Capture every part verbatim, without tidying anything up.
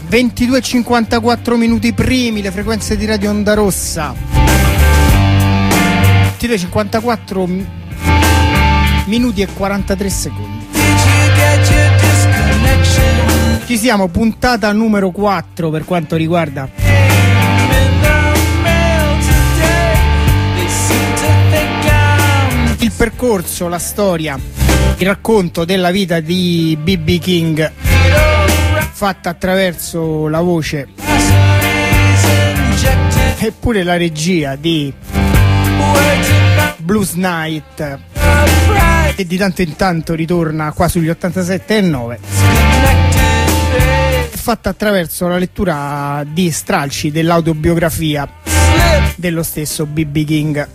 ventidue e cinquantaquattro minuti primi, le frequenze di Radio Onda Rossa. ventidue e cinquantaquattro minuti e quarantatré secondi. Ci siamo, puntata numero quattro per quanto riguarda il percorso, la storia, il racconto della vita di B B King, fatta attraverso la voce e pure la regia di Blues Night, che di tanto in tanto ritorna qua sugli ottantasette e nove, fatta attraverso la lettura di stralci dell'autobiografia dello stesso B B King.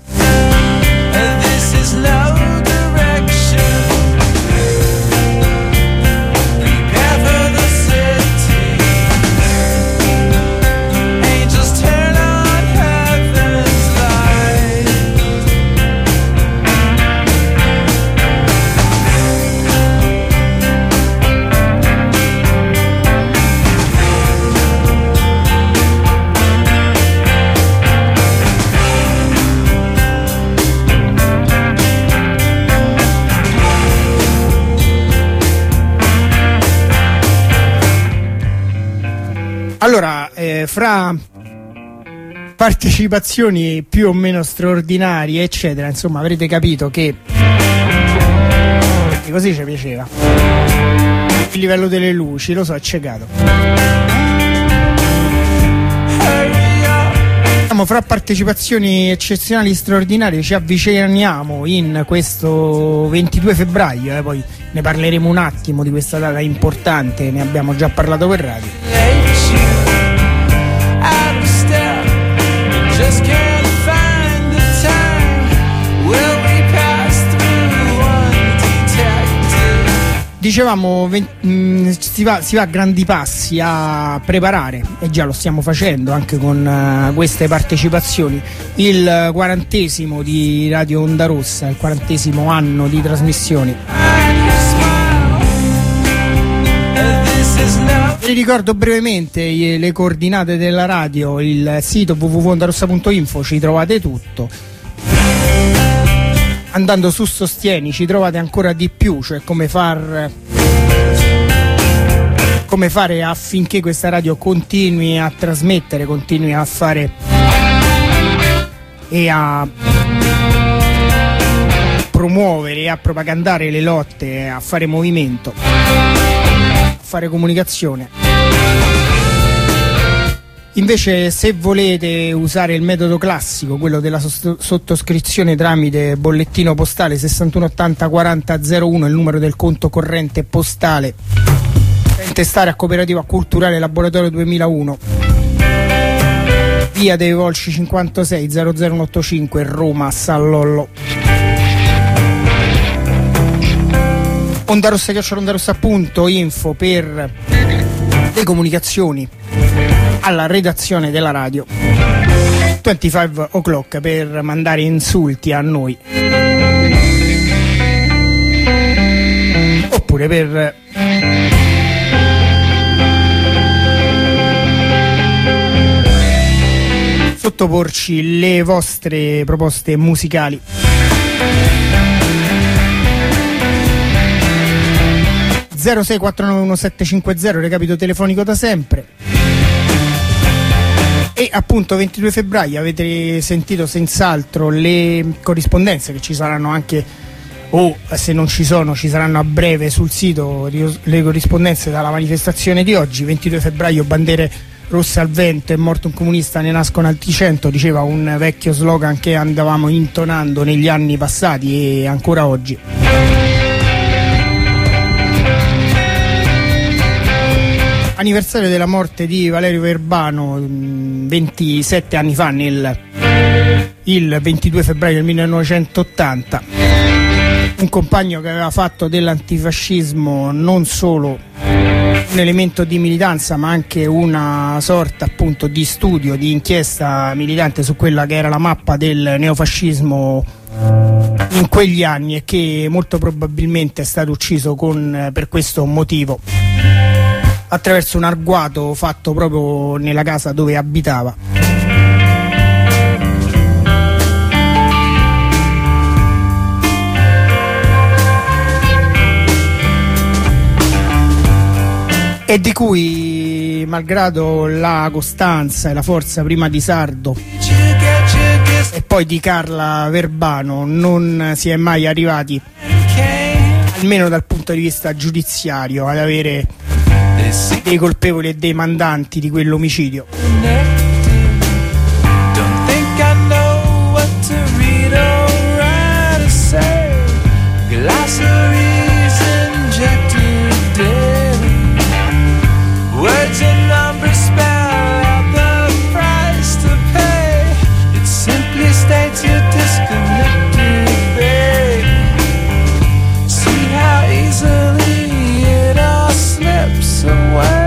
Allora, eh, fra partecipazioni più o meno straordinarie, eccetera, insomma, avrete capito che così ci piaceva. Il livello delle luci, lo so, è ciecato. Diciamo, fra partecipazioni eccezionali straordinarie ci avviciniamo in questo ventidue febbraio, eh, poi ne parleremo un attimo di questa data importante, ne abbiamo già parlato per radio. Dicevamo, mh, si, va, si va a grandi passi a preparare, e già lo stiamo facendo anche con uh, queste partecipazioni, il quarantesimo di Radio Onda Rossa, il quarantesimo anno di trasmissioni. Vi ricordo brevemente le coordinate della radio, il sito w w w punto ondarossa punto info, ci trovate tutto. Andando su Sostieni ci trovate ancora di più, cioè come far come fare affinché questa radio continui a trasmettere, continui a fare e a promuovere e a propagandare le lotte, a fare movimento, a fare comunicazione. Invece, se volete usare il metodo classico, quello della sottoscrizione tramite bollettino postale sessantuno ottanta quaranta zero uno, il numero del conto corrente postale, intestare a Cooperativa Culturale Laboratorio duemilauno, via dei Volsci cinquantasei zero zero ottantacinque, Roma, San Lollo. Ondarossa chiocciola ondarossa punto info per le comunicazioni alla redazione della radio, venticinque o'clock per mandare insulti a noi, oppure per sottoporci le vostre proposte musicali. zero sei quattro nove uno sette cinque zero, recapito telefonico da sempre. E appunto ventidue febbraio avete sentito senz'altro le corrispondenze che ci saranno anche, o se non ci sono ci saranno a breve sul sito, le corrispondenze dalla manifestazione di oggi. Ventidue febbraio, bandere rosse al vento, è morto un comunista, ne nascono altri cento, diceva un vecchio slogan che andavamo intonando negli anni passati e ancora oggi. Anniversario della morte di Valerio Verbano, ventisette anni fa, nel il ventidue febbraio del millenovecentottanta, un compagno che aveva fatto dell'antifascismo non solo un elemento di militanza ma anche una sorta appunto di studio, di inchiesta militante su quella che era la mappa del neofascismo in quegli anni, e che molto probabilmente è stato ucciso con, per questo motivo. attraverso un agguato fatto proprio nella casa dove abitava. E di cui, malgrado la costanza e la forza prima di Sardo e poi di Carla Verbano, non si è mai arrivati, almeno dal punto di vista giudiziario, ad avere dei colpevoli e dei mandanti di quell'omicidio. Words and numbers spell out the price to pay. It simply states you're disconnected, babe. See how easily it all slips away.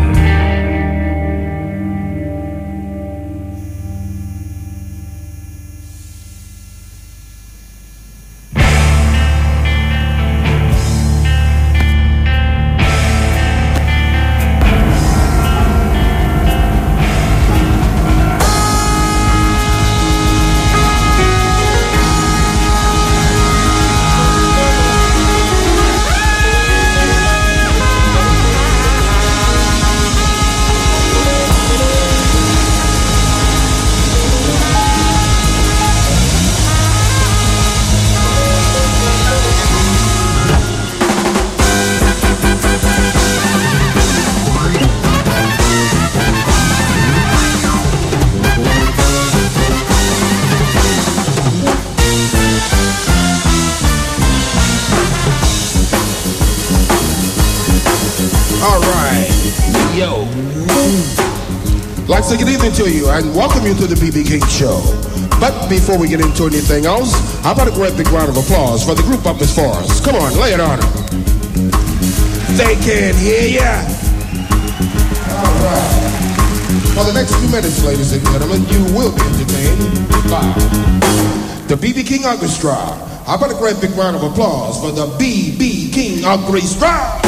I'd like to say good evening to you and welcome you to the B B King Show. But before we get into anything else, how about a great big round of applause for the group up as far as. Come on, lay it on them. They can't hear ya. All right. For the next few minutes, ladies and gentlemen, you will be entertained by the B B King Orchestra. How about a great big round of applause for the B B King Orchestra?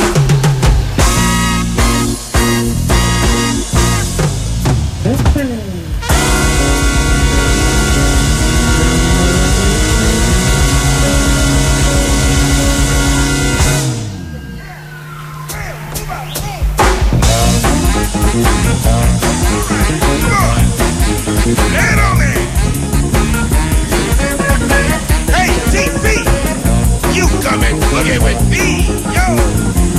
Let on it! Hey, T P! You come and boogie with me, yo!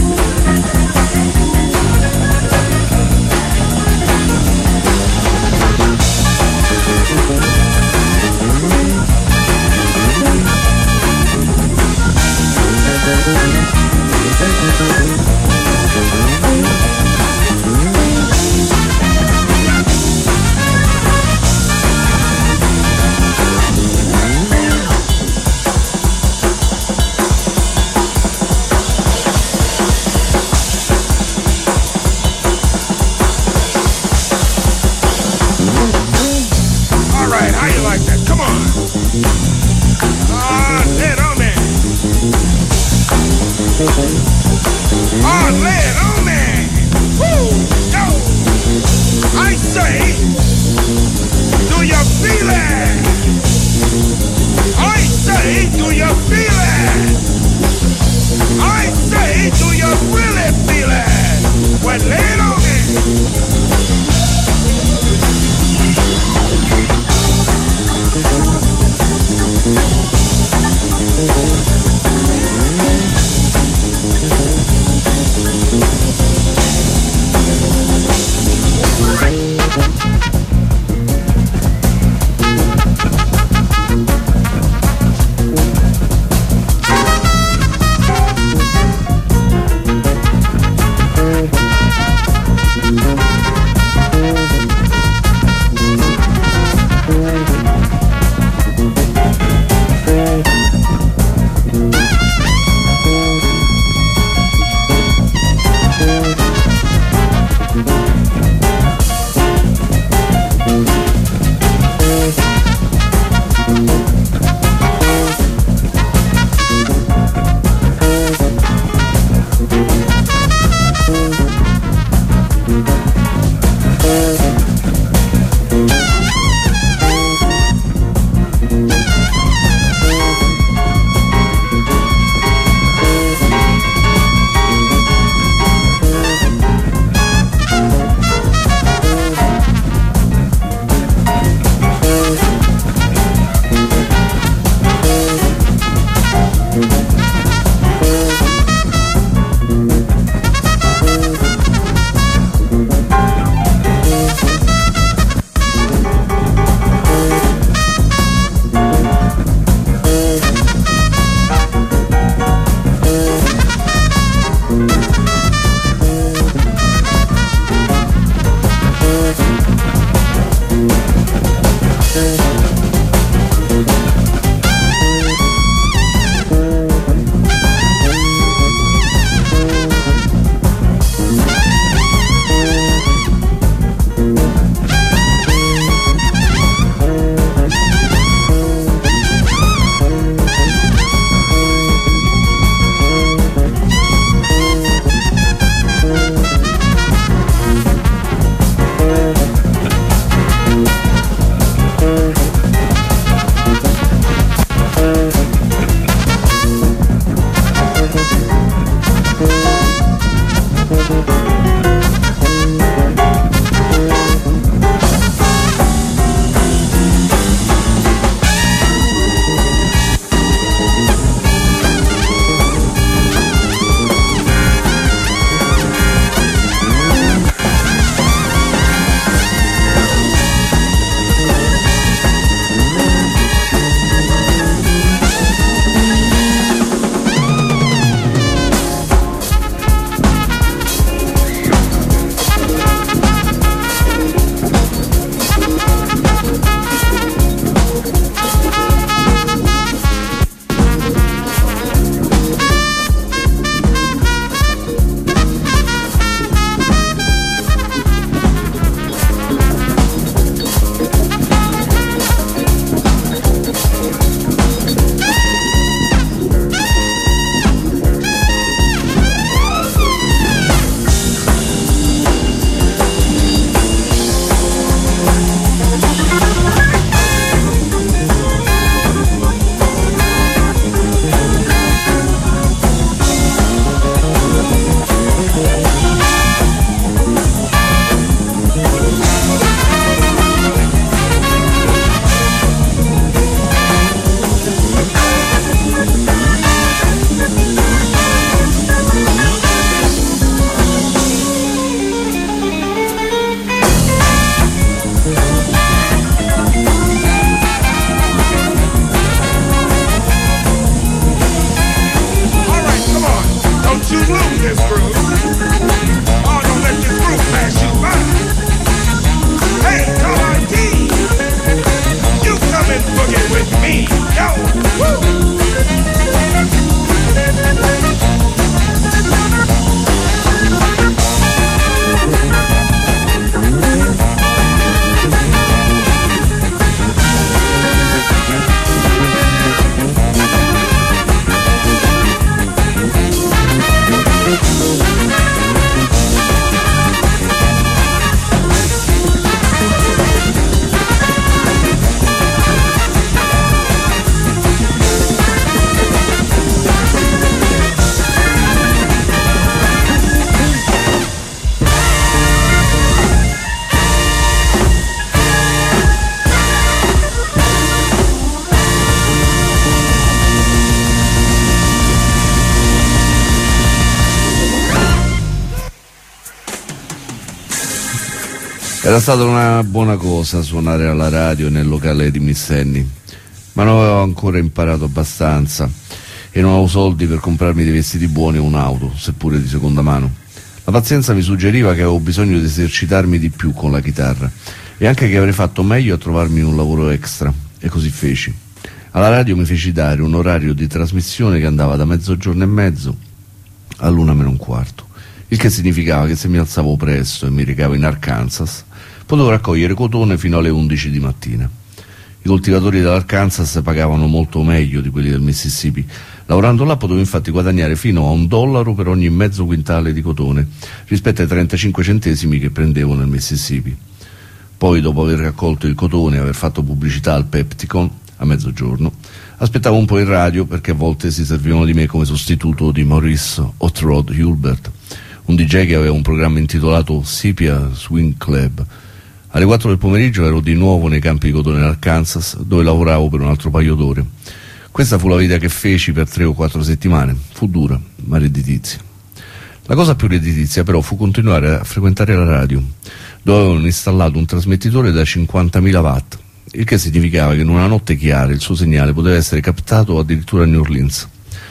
Era stata una buona cosa suonare alla radio nel locale di Missenni, ma non avevo ancora imparato abbastanza e non avevo soldi per comprarmi dei vestiti buoni o un'auto, seppure di seconda mano. La pazienza mi suggeriva che avevo bisogno di esercitarmi di più con la chitarra e anche che avrei fatto meglio a trovarmi un lavoro extra, e così feci. Alla radio mi feci dare un orario di trasmissione che andava da mezzogiorno e mezzo all'una meno un quarto, il che significava che se mi alzavo presto e mi recavo in Arkansas potevo raccogliere cotone fino alle undici di mattina. I coltivatori dell'Arkansas pagavano molto meglio di quelli del Mississippi. Lavorando là potevo infatti guadagnare fino a un dollaro per ogni mezzo quintale di cotone, rispetto ai trentacinque centesimi che prendevo nel Mississippi. Poi, dopo aver raccolto il cotone e aver fatto pubblicità al Pepticon, a mezzogiorno, aspettavo un po' in radio perché a volte si servivano di me come sostituto di Maurice Hot Rod Hulbert, un D J che aveva un programma intitolato Sepia Swing Club. Alle quattro del pomeriggio ero di nuovo nei campi di cotone dell'Arkansas, dove lavoravo per un altro paio d'ore. Questa fu la vita che feci per tre o quattro settimane. Fu dura, ma redditizia. La cosa più redditizia però fu continuare a frequentare la radio, dove avevano installato un trasmettitore da cinquantamila watt, il che significava che in una notte chiara il suo segnale poteva essere captato addirittura a New Orleans.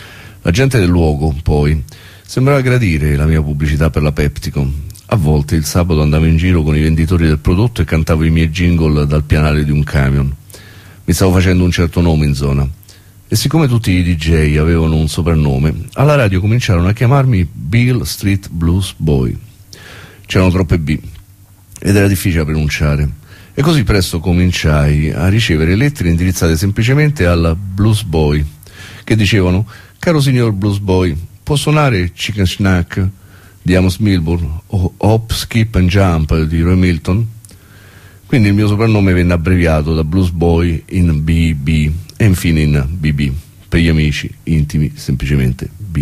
La gente del luogo, poi, sembrava gradire la mia pubblicità per la Pepticon. A volte il sabato andavo in giro con i venditori del prodotto e cantavo i miei jingle dal pianale di un camion. Mi stavo facendo un certo nome in zona. E siccome tutti i D J avevano un soprannome, alla radio cominciarono a chiamarmi Beale Street Blues Boy. C'erano troppe B ed era difficile pronunciare. E così presto cominciai a ricevere lettere indirizzate semplicemente al Blues Boy, che dicevano: caro signor Blues Boy, può suonare Chicken Snack di Amos Milburn o Hop, Skip and Jump di Roy Milton? Quindi il mio soprannome venne abbreviato da Blues Boy in B B e infine in B B, per gli amici intimi semplicemente B.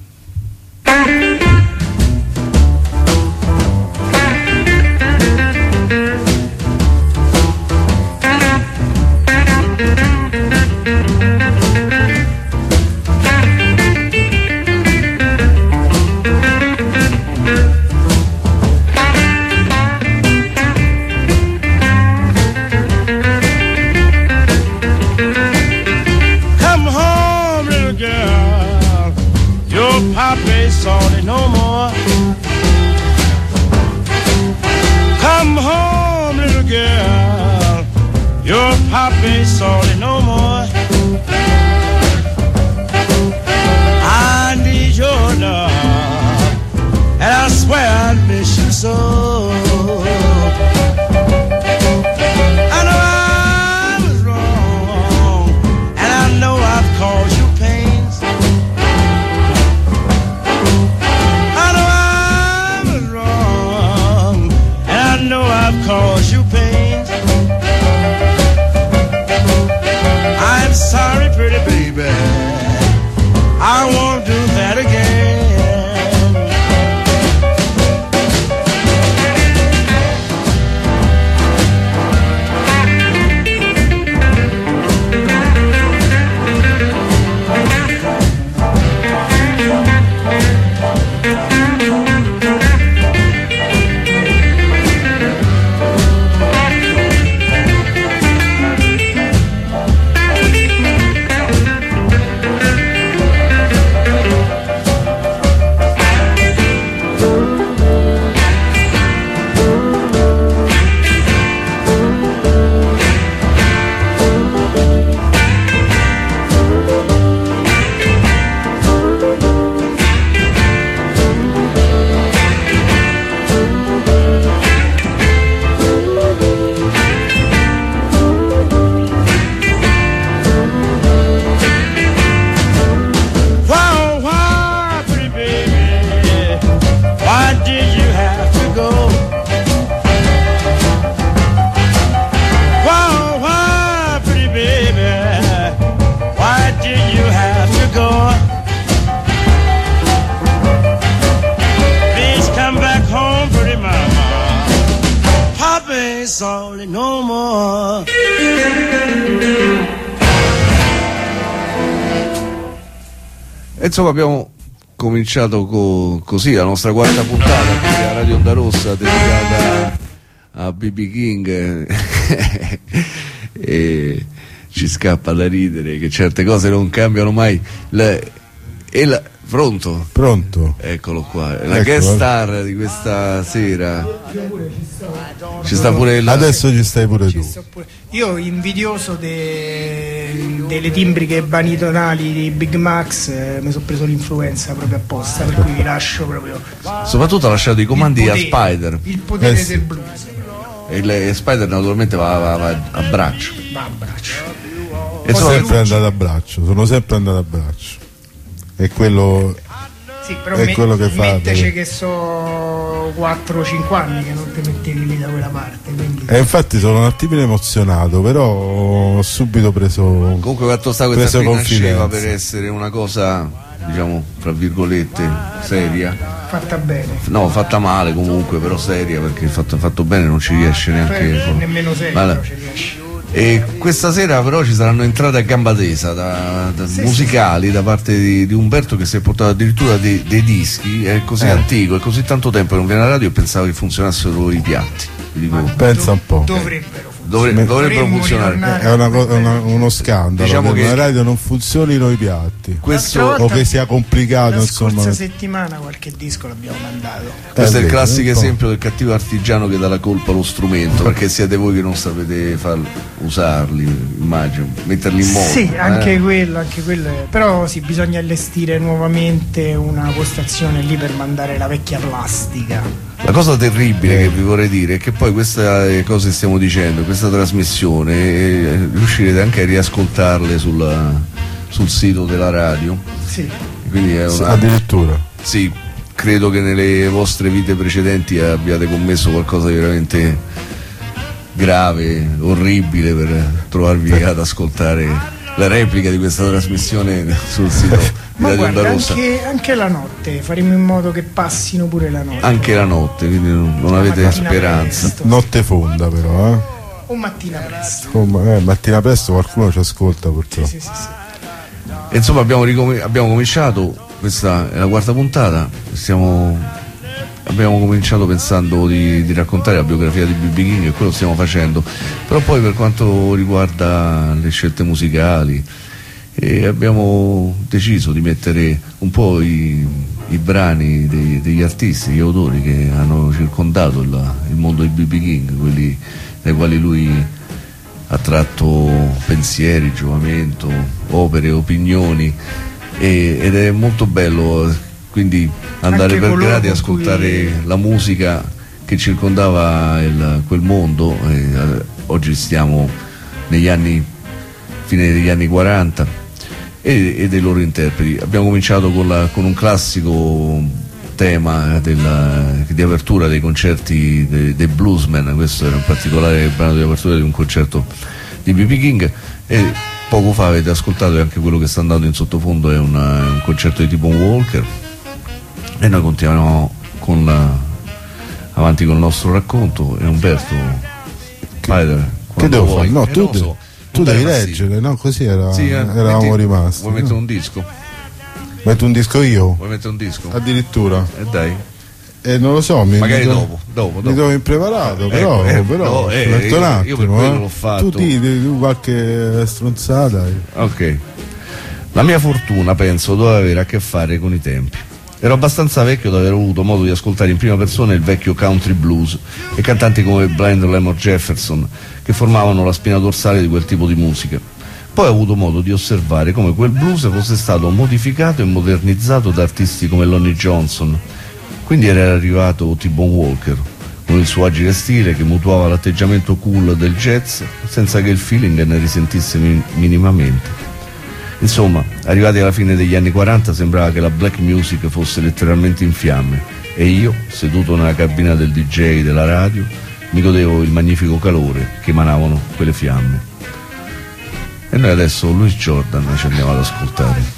Salty no more. Come home, little girl. Your papa's salty no more. I need your love, and I swear I miss you so. I know I was wrong, and I know I've caused you pains. Cause you pain. I'm sorry, pretty baby, I won't do that again. Salty no more. E insomma abbiamo cominciato co- così la nostra quarta puntata qui a Radio Onda Rossa dedicata a B B King e ci scappa da ridere che certe cose non cambiano mai. La, e la, pronto? Pronto. Eccolo qua, la Ecco, guest star di questa sera. Ci sta pure la... Adesso ci stai pure tu. Io invidioso de... delle timbriche banitonali di Big Max, eh, mi sono preso l'influenza proprio apposta, per cui vi lascio proprio. Soprattutto ha lasciato i comandi il a potere, Spider. Il potere Eh sì. del blues. E, le, e Spider naturalmente va, va, va a braccio. Va a braccio. E Sono insomma, sempre andato a braccio, sono sempre andato a braccio. E quello Sì, però è me, quello che fa, metteci perché- che so quattro cinque anni che non ti mettevi lì da quella parte, quindi... E infatti sono un attimino emozionato, però ho subito preso. comunque quanto sta questa preso qui nasceva confidenza. per essere una cosa, diciamo, tra virgolette, seria. fatta bene. No, fatta male comunque, però seria, perché fatto, fatto bene non ci riesce neanche. Poi nemmeno serio, Ma- però ci riesci. E questa sera però ci saranno entrate a gamba tesa da, da Sì, musicali da parte di, di Umberto, che si è portato addirittura dei, dei dischi. È così Eh. antico, è così tanto tempo che non viene alla radio e pensavo che funzionassero i piatti. Vi dico, Pensa un po'. Dovrebbero funzionare. dovre- dovrebbero dovremmo funzionare. ritornare. È una co- è una- uno scandalo Diciamo che che- in radio non funzionino i piatti. Questo, L'altra O volta- che sia complicato, La insomma. scorsa settimana qualche disco l'abbiamo mandato. questo è il vero, classico un po'. esempio del cattivo artigiano che dà la colpa allo strumento, perché siete voi che non sapete far, usarli, immagino, metterli in moto. Sì, anche eh. quello, anche quello. è- Però sì, bisogna allestire nuovamente una postazione lì per mandare la vecchia plastica. La cosa terribile Eh. che vi vorrei dire è che poi queste cose che stiamo dicendo, questa trasmissione, eh, riuscirete anche a riascoltarle sulla- sul sito della radio. Sì. Quindi è Sì, una, addirittura. sì, credo che nelle vostre vite precedenti abbiate commesso qualcosa di veramente grave, orribile, per trovarvi ad ascoltare la replica di questa trasmissione sul sito di Ma Radio Onda guarda, Rossa. anche, anche la notte, faremo in modo che passino pure la notte. Anche la notte, quindi non, non avete mattina speranza. presto. Notte fonda, però, eh. O mattina presto. Oh, ma- eh, mattina presto qualcuno ci ascolta, purtroppo. Sì, sì, sì. E insomma abbiamo, ricom- abbiamo cominciato, questa è la quarta puntata, stiamo, abbiamo cominciato pensando di, di raccontare la biografia di B B King, e quello stiamo facendo, però poi per quanto riguarda le scelte musicali eh, abbiamo deciso di mettere un po' i, i brani dei- degli artisti, gli autori che hanno circondato il, il mondo di B B King, quelli dai quali lui ha tratto pensieri, giovamento, opere, opinioni, e- ed è molto bello eh, quindi andare Anche per coloro gradi e con ascoltare cui- la musica che circondava il- quel mondo. E, eh, oggi stiamo negli anni, fine degli anni quaranta, e, e dei loro interpreti. Abbiamo cominciato con, la- con un classico tema della- di apertura dei concerti dei, dei Bluesmen. Questo era in particolare il brano di apertura di un concerto di B B King, e poco fa avete ascoltato, e anche quello che sta andando in sottofondo è, una- è un concerto di T-Bone Walker, e noi continuiamo con la- avanti con il nostro racconto. E Umberto, Spider, Che quando devo vuoi. fare? No, Eh, tu, non lo de- so, tu non devi dare fastidio. leggere, no? Così era- Sì, eh, eravamo metti- rimasti. Vuoi mettere un disco? Metto un disco io? Vuoi mettere un disco? Addirittura. E dai. E non lo so, mi, Magari mi do- dopo, dopo, Mi dopo. trovo impreparato, Ecco, però, eh, però no, eh, aspetta un io- attimo, io per quello eh. l'ho fatto. Tu di, di qualche stronzata. eh. Ok. La mia fortuna, penso, doveva avere a che fare con i tempi. Ero abbastanza vecchio da aver avuto modo di ascoltare in prima persona il vecchio country blues e cantanti come Blind Lemon Jefferson, che formavano la spina dorsale di quel tipo di musica. Poi ho avuto modo di osservare come quel blues fosse stato modificato e modernizzato da artisti come Lonnie Johnson. Quindi era arrivato T-Bone Walker, con il suo agile stile che mutuava l'atteggiamento cool del jazz senza che il feeling ne risentisse mi- minimamente. Insomma, arrivati alla fine degli anni quaranta sembrava che la black music fosse letteralmente in fiamme, e io, seduto nella cabina del D J della radio, mi godevo il magnifico calore che emanavano quelle fiamme. E noi adesso Louis Jordan ci andiamo ad ascoltare.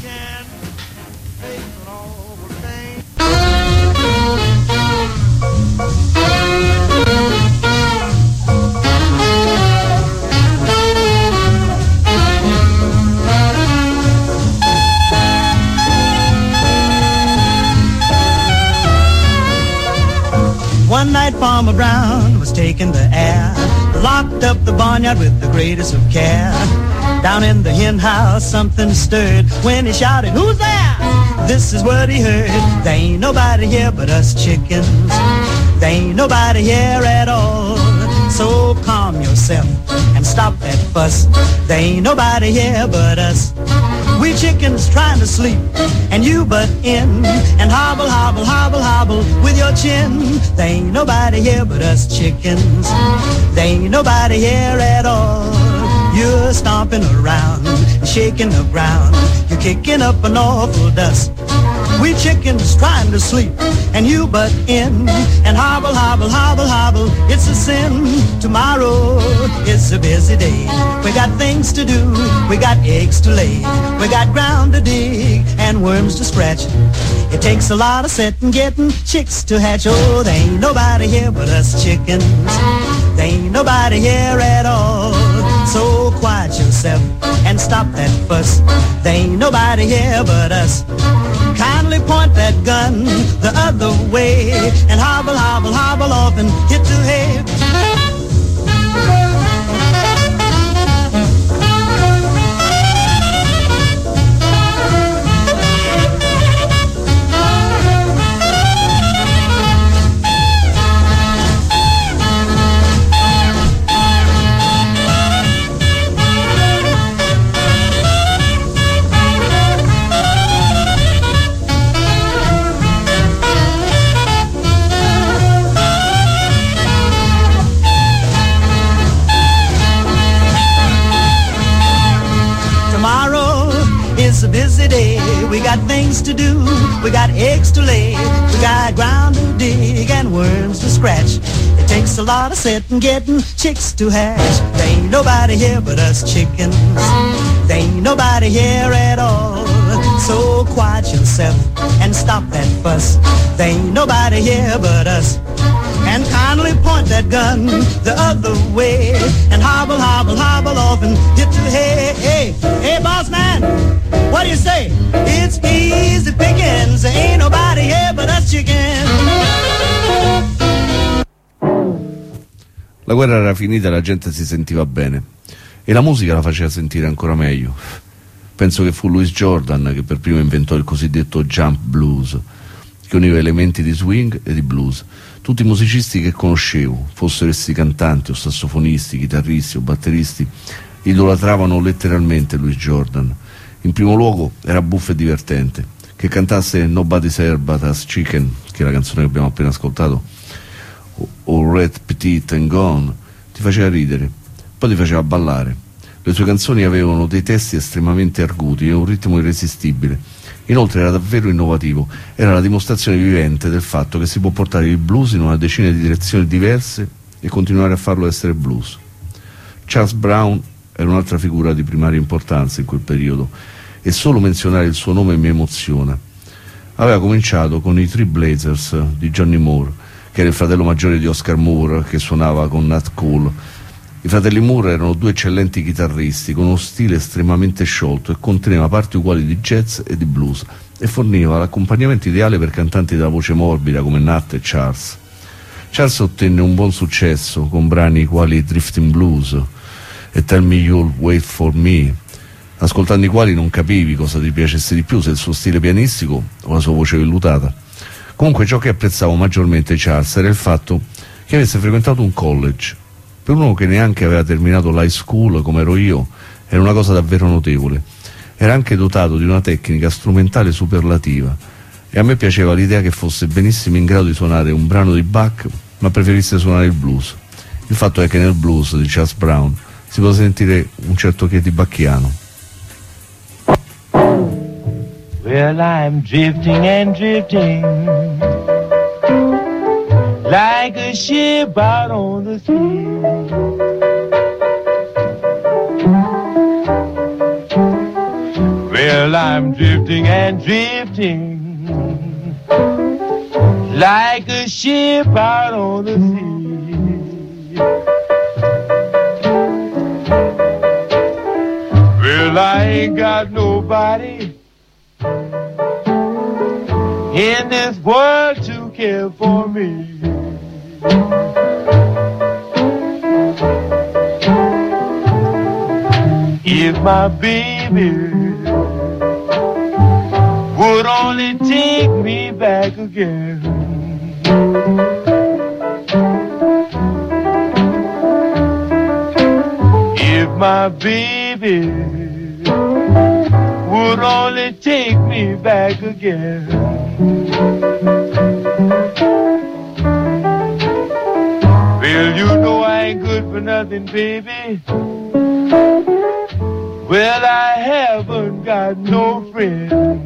One night Farmer Brown was taking the air, locked up the barnyard with the greatest of care. Down in the hen house something stirred when he shouted, "Who's there?" This is what he heard: "There ain't nobody here but us chickens. There ain't nobody here at all. So calm yourself and stop that fuss. There ain't nobody here but us. We chickens trying to sleep and you butt in and hobble, hobble, hobble, hobble with your chin. There ain't nobody here but us chickens. There ain't nobody here at all. You're stomping around, shaking the ground. You're kicking up an awful dust. We chickens trying to sleep and you butt in and hobble, hobble, hobble, hobble. It's a sin. Tomorrow is a busy day. We got things to do, we got eggs to lay, we got ground to dig and worms to scratch. It takes a lot of setting, getting chicks to hatch. Oh, there ain't nobody here but us chickens. There ain't nobody here at all. So quiet yourself and stop that fuss. There ain't nobody here but us. Kindly point that gun the other way and hobble, hobble, hobble off and hit the hay. It's a busy day, we got things to do, we got eggs to lay, we got ground to dig and worms to scratch. It takes a lot of setting, getting chicks to hatch. There ain't nobody here but us chickens. There ain't nobody here at all. So quiet yourself and stop that fuss. There ain't nobody here but us. And kindly point that gun the other way and hobble, hobble, hobble off and hit the hay. Hey, hey, boss man, what do you say? It's easy pickings, there ain't nobody here but us chickens. La guerra era finita e la gente si sentiva bene e la musica la faceva sentire ancora meglio. Penso che fu Louis Jordan che per primo inventò il cosiddetto jump blues, che univa elementi di swing e di blues. Tutti i musicisti che conoscevo, fossero essi cantanti o sassofonisti, chitarristi o batteristi, idolatravano letteralmente Louis Jordan. In primo luogo era buffo e divertente. Che cantasse Nobody's Here But Us Chicken, che è la canzone che abbiamo appena ascoltato, o, o Red Petite and Gone, ti faceva ridere, poi ti faceva ballare. Le sue canzoni avevano dei testi estremamente arguti e un ritmo irresistibile. Inoltre era davvero innovativo, era la dimostrazione vivente del fatto che si può portare il blues in una decina di direzioni diverse e continuare a farlo essere blues. Charles Brown era un'altra figura di primaria importanza in quel periodo e solo menzionare il suo nome mi emoziona. Aveva cominciato con i Three Blazers di Johnny Moore, che era il fratello maggiore di Oscar Moore, che suonava con Nat Cole. I fratelli Moore erano due eccellenti chitarristi con uno stile estremamente sciolto e conteneva parti uguali di jazz e di blues e forniva l'accompagnamento ideale per cantanti dalla voce morbida come Nat e Charles. Charles ottenne un buon successo con brani quali Drifting Blues e Tell Me You'll Wait For Me, ascoltando i quali non capivi cosa ti piacesse di più, se il suo stile pianistico o la sua voce vellutata. Comunque ciò che apprezzavo maggiormente di Charles era il fatto che avesse frequentato un college. Per uno che neanche aveva terminato l'high school come ero io, era una cosa davvero notevole. Era anche dotato di una tecnica strumentale superlativa e a me piaceva l'idea che fosse benissimo in grado di suonare un brano di Bach, ma preferisse suonare il blues. Il fatto è che nel blues di Charles Brown si può sentire un certo che di bacchiano. Well, I'm drifting and drifting like a ship out on the sea. Well, I'm drifting and drifting like a ship out on the sea. Well, I ain't got nobody in this world to care for me. If my baby would only take me back again, if my baby would only take me back again, well, you know I ain't good for nothing, baby. Well, I haven't got no friend.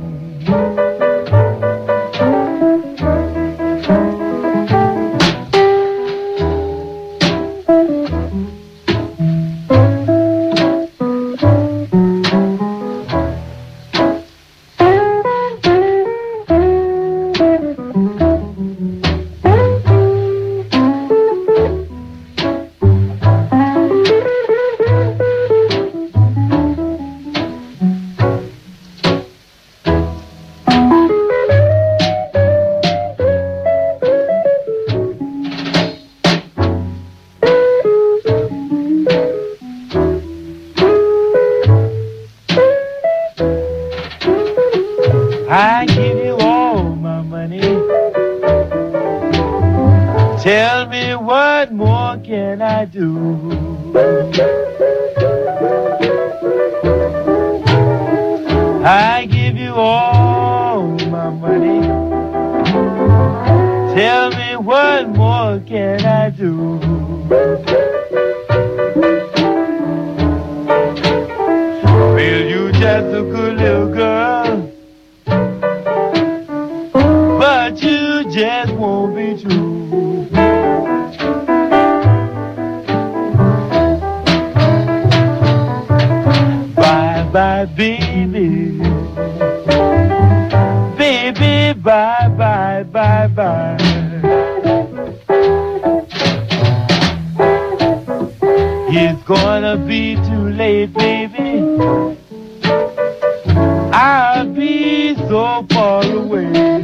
I give you all my money. Tell me what more can I do? I give you all my money. Tell me what more can I do? Well, you just a good little girl, but you just won't be true. Bye bye baby, baby bye bye bye bye. It's gonna be too late, baby. I'll be so far away.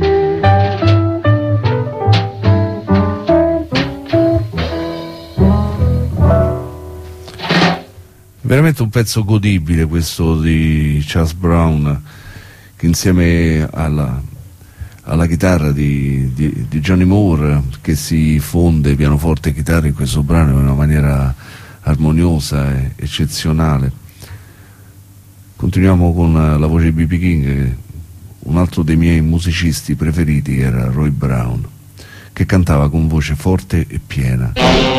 Veramente un pezzo godibile questo di Charles Brown, che insieme alla, alla chitarra di, di, di Johnny Moore, che si fonde pianoforte e chitarra in questo brano in una maniera armoniosa e eccezionale. Continuiamo con la voce di B B King, un altro dei miei musicisti preferiti, che era Roy Brown, che cantava con voce forte e piena.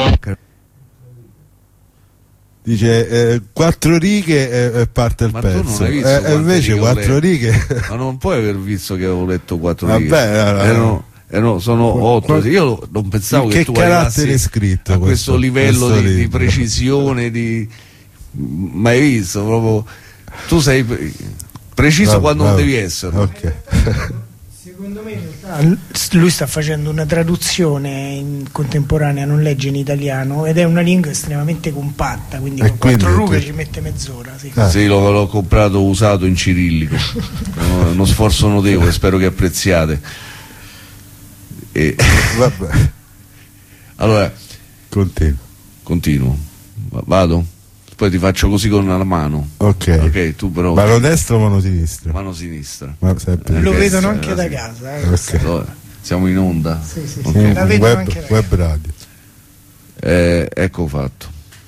Dice eh, quattro righe e, e parte il Ma pezzo. tu non hai visto eh, quante invece righe ho quattro letto? righe. Ma non puoi aver visto che avevo letto quattro Vabbè, righe. allora, erano, erano, sono Qu- otto. qu- Io non pensavo che che tu carattere arrivassi scritto a questo, questo- livello questo di, di libro. precisione, di mai visto proprio. Tu sei pre- preciso Vabbè, quando vabbè. non devi essere. Ok. Secondo me in realtà lui sta facendo una traduzione in contemporanea, non legge in italiano, ed è una lingua estremamente compatta, quindi E con quattro quindi rughe tu- ci mette mezz'ora. Sì. Ah. Sì, l'ho, l'ho comprato usato in cirillico. Uno, uno sforzo notevole, spero che apprezziate. E, Vabbè, allora, continuo. continuo. Va- Vado? Poi ti faccio così con la mano. Ok. Ok, tu però. Mano destra o mano sinistra? Mano sinistra. Ma sempre. Lo Ok, vedono sì, anche sì. da casa. eh. Ok. Allora, siamo in onda. Sì, sì, sì. Ok. Mm, La vedono web, anche da web radio. Eh, ecco fatto.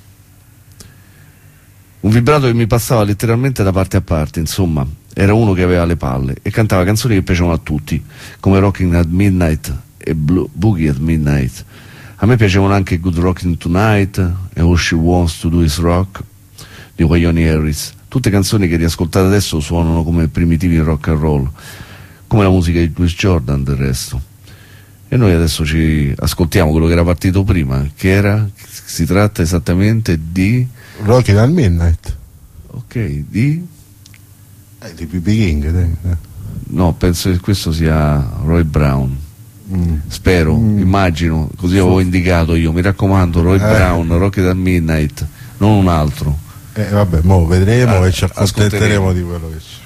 Un vibrato che mi passava letteralmente da parte a parte, insomma, era uno che aveva le palle e cantava canzoni che piacevano a tutti, come Rocking at Midnight e Blue, Boogie at Midnight. A me piacevano anche Good Rocking Tonight e All She Wants to Do Is Rock di Wyoming Harris, tutte canzoni che riascoltate adesso suonano come primitivi rock and roll, come la musica di Louis Jordan del resto. E noi adesso ci ascoltiamo quello che era partito prima, che era, si tratta esattamente di, Rocking at Midnight. ok, di, Eh, di B B King. dai, eh. no, penso che questo sia Roy Brown, Mm. spero, Mm. immagino, così avevo indicato io, mi raccomando, Roy Eh. Brown, Rocket at Midnight, non un altro. Eh, vabbè, mo vedremo Ah, e ci accontenteremo ascolteremo. di quello che c'è.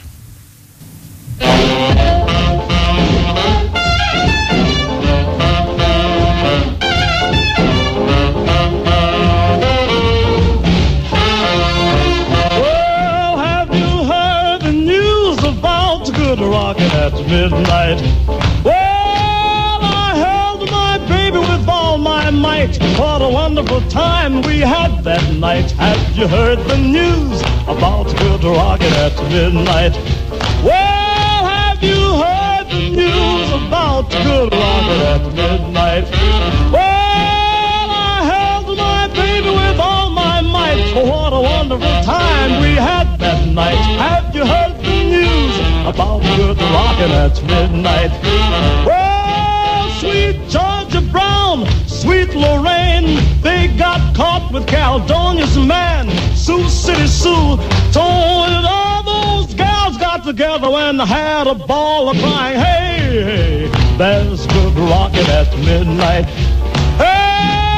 good rocking at midnight. Well, I held my baby with all my might. What a wonderful time we had that night. Have you heard the news about good rocking at midnight? Well, have you heard the news about good rocking at midnight? Well, I held my baby with all my might. What a wonderful time we had that night. Have you heard the news about good rocking at midnight? Well, sweet Georgia Brown, sweet Lorraine, they got caught with Caledonia's man. Sioux City Sue told it, all those gals got together and had a ball of crying. Hey, hey, there's good rocking at midnight. Hey!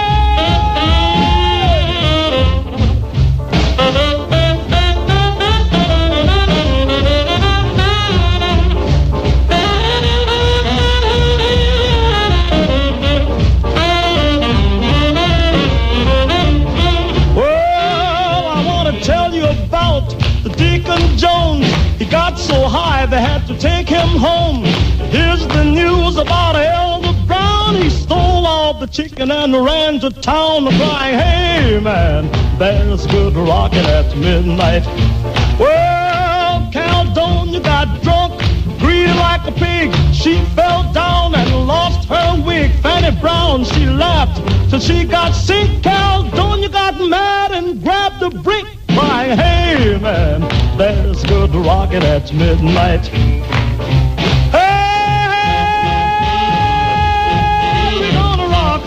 Deacon Jones, he got so high they had to take him home. Here's the news about Elder Brown. He stole all the chicken and ran to town crying, hey man, there's good rocking at midnight. Well, Caledonia got drunk, greedy like a pig. She fell down and lost her wig. Fanny Brown, she laughed till she got sick. Caledonia got mad and grabbed a brick, crying, hey man, there's good rocking at midnight. Hey, hey, we're gonna rock.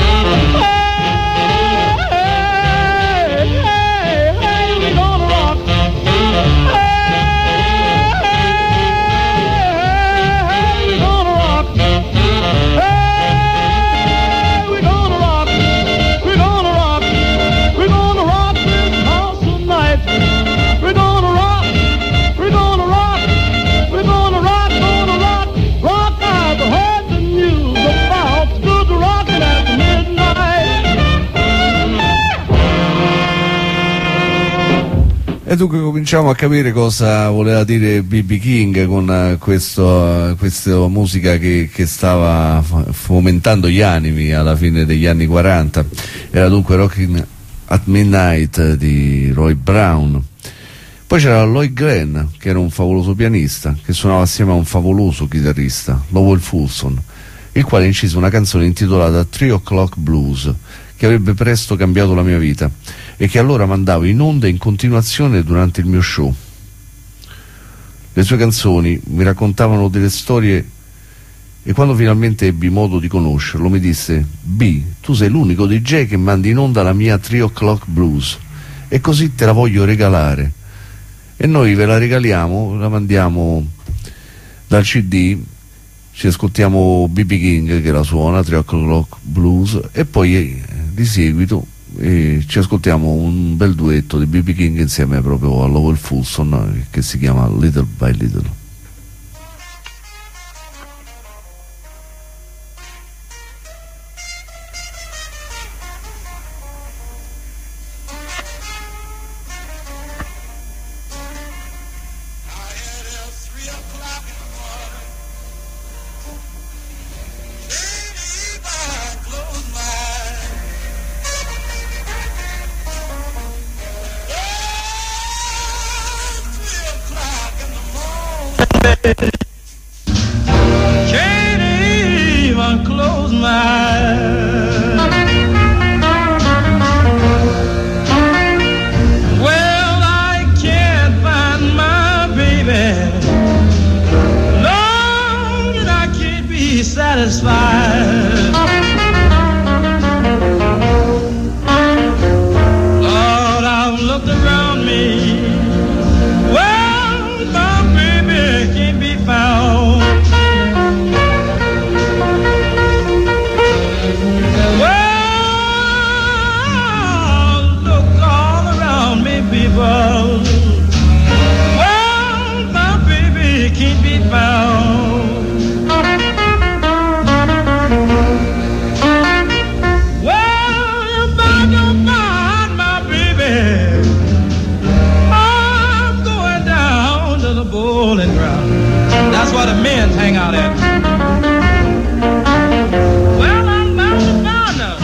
Hey, hey, hey, hey, we're gonna rock. Hey, hey, hey, we're gonna rock. Hey, we're gonna rock. We're gonna rock. We're gonna rock this house tonight. We're gonna rock. We're gonna rock. We're gonna rock. Gonna rock. Rock. I've heard the news about good rocking at midnight. E dunque cominciamo a capire cosa voleva dire B B King con uh, questo, uh, questa musica che, che stava fomentando gli animi alla fine degli anni quaranta. Era dunque Rockin' at Midnight di Roy Brown. Poi c'era Lloyd Glenn, che era un favoloso pianista, che suonava assieme a un favoloso chitarrista, Lowell Fulson, il quale incise una canzone intitolata Three O'Clock Blues, che avrebbe presto cambiato la mia vita e che allora mandavo in onda in continuazione durante il mio show. Le sue canzoni mi raccontavano delle storie e quando finalmente ebbi modo di conoscerlo mi disse: B, tu sei l'unico D J che mandi in onda la mia Three O'Clock Blues e così te la voglio regalare. E noi ve la regaliamo, la mandiamo dal C D, ci ascoltiamo B B King che la suona, Three O'Clock Blues, e poi eh, di seguito eh, ci ascoltiamo un bel duetto di B B King insieme proprio a Lowell Fulson eh, che si chiama Little by Little. Can't even close my eyes. Well, I can't find my baby. Long as I can't be satisfied. Lord, I've looked around me. Well, my baby can't be found. Well, look all around me, people. Well, my baby can't be found. bowling ground. That's where the men hang out at. Well, I'm bound to find her.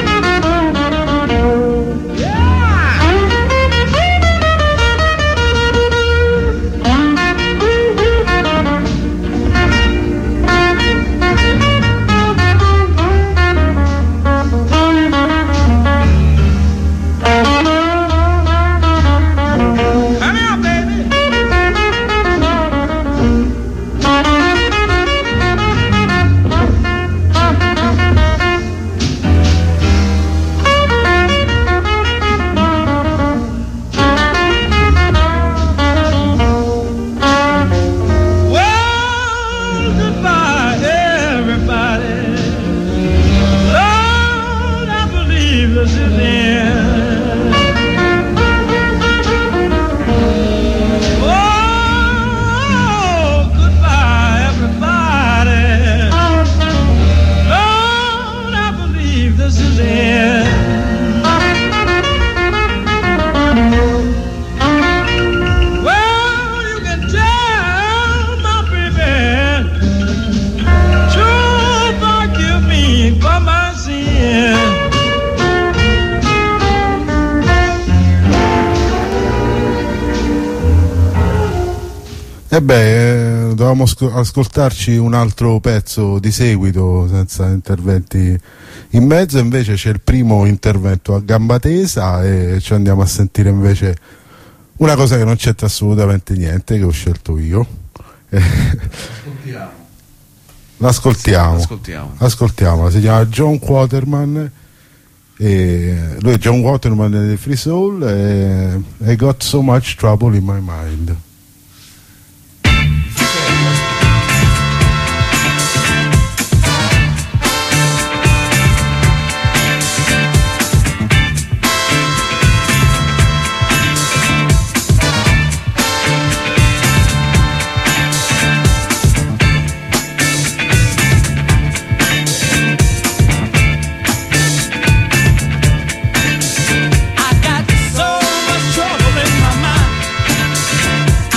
E beh, eh, dovevamo sc- ascoltarci un altro pezzo di seguito senza interventi in mezzo, invece c'è il primo intervento a gamba tesa e ci andiamo a sentire invece una cosa che non c'entra assolutamente niente, che ho scelto io. Ascoltiamo. L'ascoltiamo. Sì, ascoltiamo. Ascoltiamola, si chiama John Waterman. E lui è John Waterman dei Free Soul e I Got So Much Trouble in My Mind. I got so much trouble in my mind.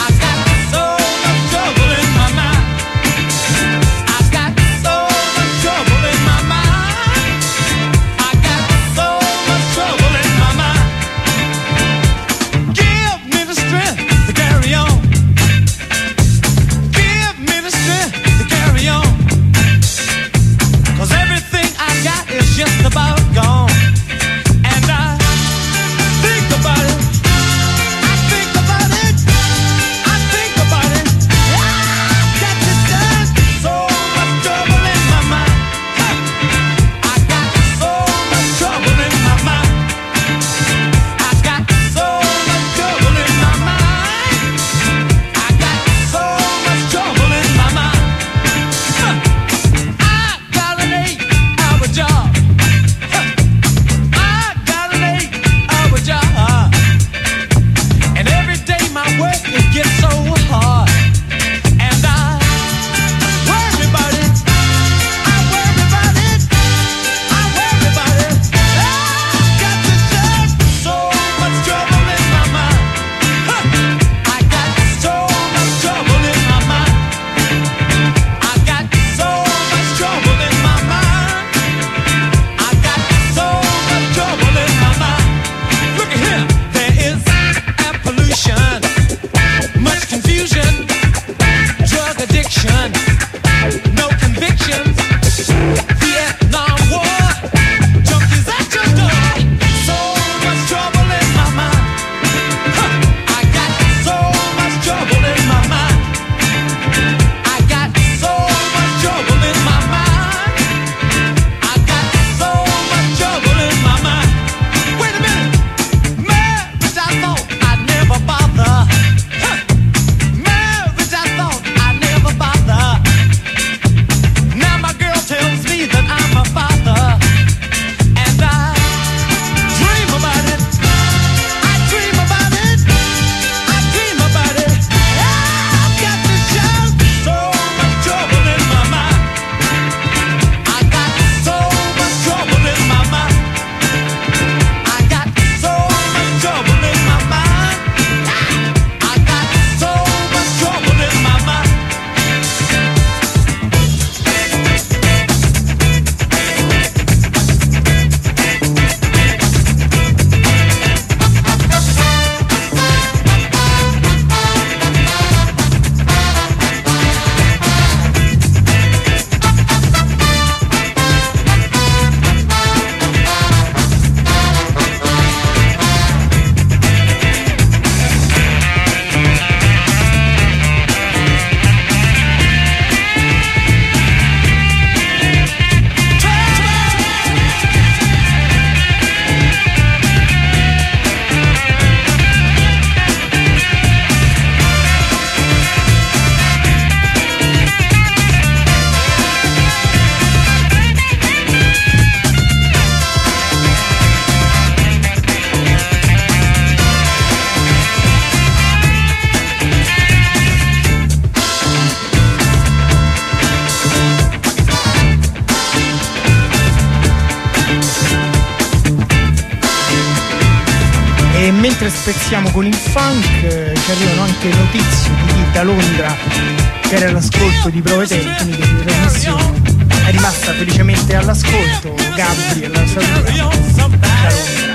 mentre spezziamo con il funk eh, ci arrivano anche notizie di chi da Londra, che era all'ascolto di prove tecniche di trasmissione, è rimasta felicemente all'ascolto. Gabriel, saluta da Londra.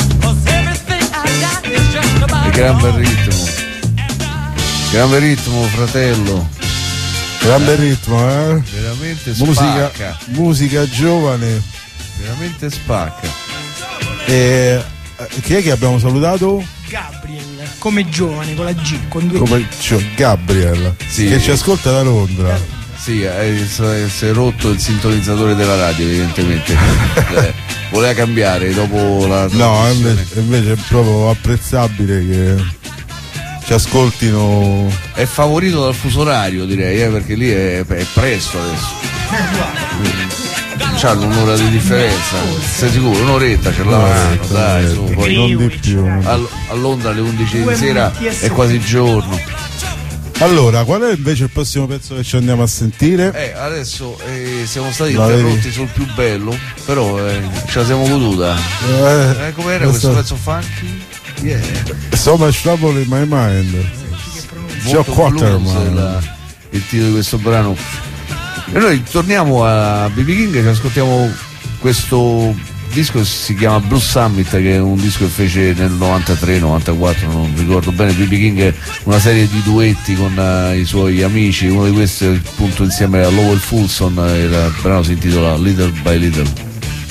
E gran bel ritmo, gran bel ritmo, fratello. Gran bel ritmo, eh? Veramente musica, spacca. musica giovane. Veramente spacca. E chi è che abbiamo salutato? Gabriel, come giovane, con la G, con due Come, cioè, Gabriel, Sì. che ci ascolta da Londra. Sì, eh, si è rotto il sintonizzatore della radio, evidentemente. eh, voleva cambiare dopo la No, trasmissione. invece, invece è proprio apprezzabile che ci ascoltino. È favorito dal fuso orario, direi, eh, perché lì è, è presto adesso. C'hanno un'ora di differenza, sei sicuro? Un'oretta ce l'hanno, dai, su, poi non di più. a, a Londra alle undici di Due sera minuti e è quasi giorno. Allora, qual è invece il prossimo pezzo che ci andiamo a sentire? Eh, adesso eh, siamo stati La interrotti vedi? sul più bello, però eh, ce la siamo goduta. Eh, Eh, com'era questo pezzo funky? Yeah. So Much Trouble in My Mind. Joe Molto blues Quaterman. la- il titolo di questo brano. E noi torniamo a B B King e ci ascoltiamo questo disco che si chiama Blue Summit, che è un disco che fece nel novantatré novantaquattro, non ricordo bene. B B King è una serie di duetti con uh, i suoi amici, uno di questi appunto insieme a Lowell Fulson, e il brano si intitola Little by Little.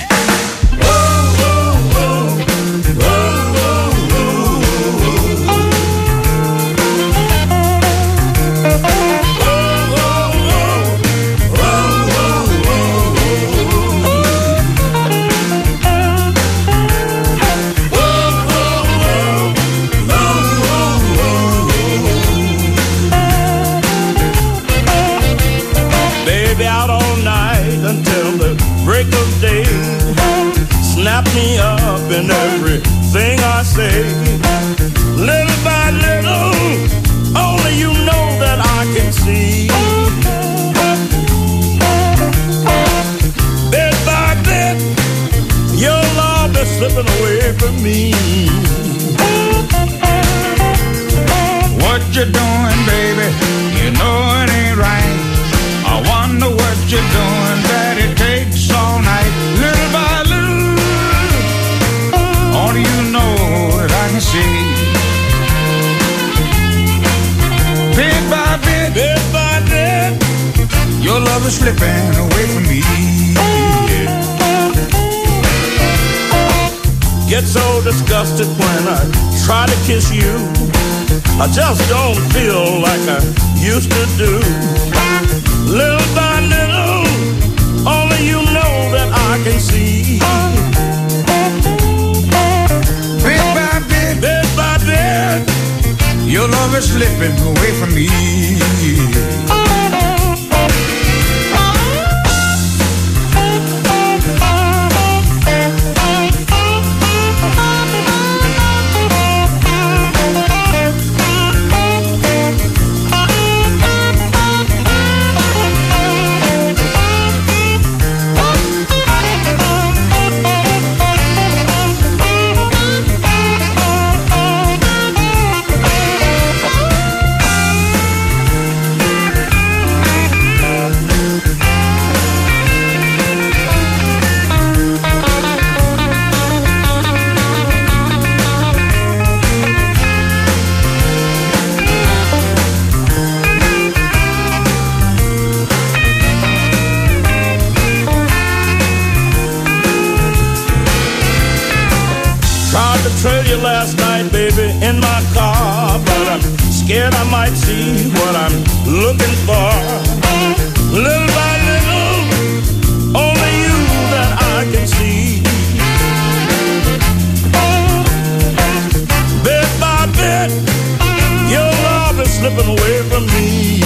Baby, out all night until the break of day. Snap me up in everything I say. Little by little, only you know that I can see. Bit by bit, your love is slipping away from me. What you doing, baby? You know it ain't right. I wonder what you're doing, that it takes all night. Little by little, only you know that I can see. Bit by bit, Bit by bit, your love is slipping away from me. get so disgusted when I try to kiss you. I just don't feel like I used to do. Little by little, only you know that I can see. Bit by bit, Bit by bit, your love is slipping away from me. trailed you last night, baby, in my car, but I'm scared I might see what I'm looking for. Little by little, only you that I can see. Bit by bit, your love is slipping away from me.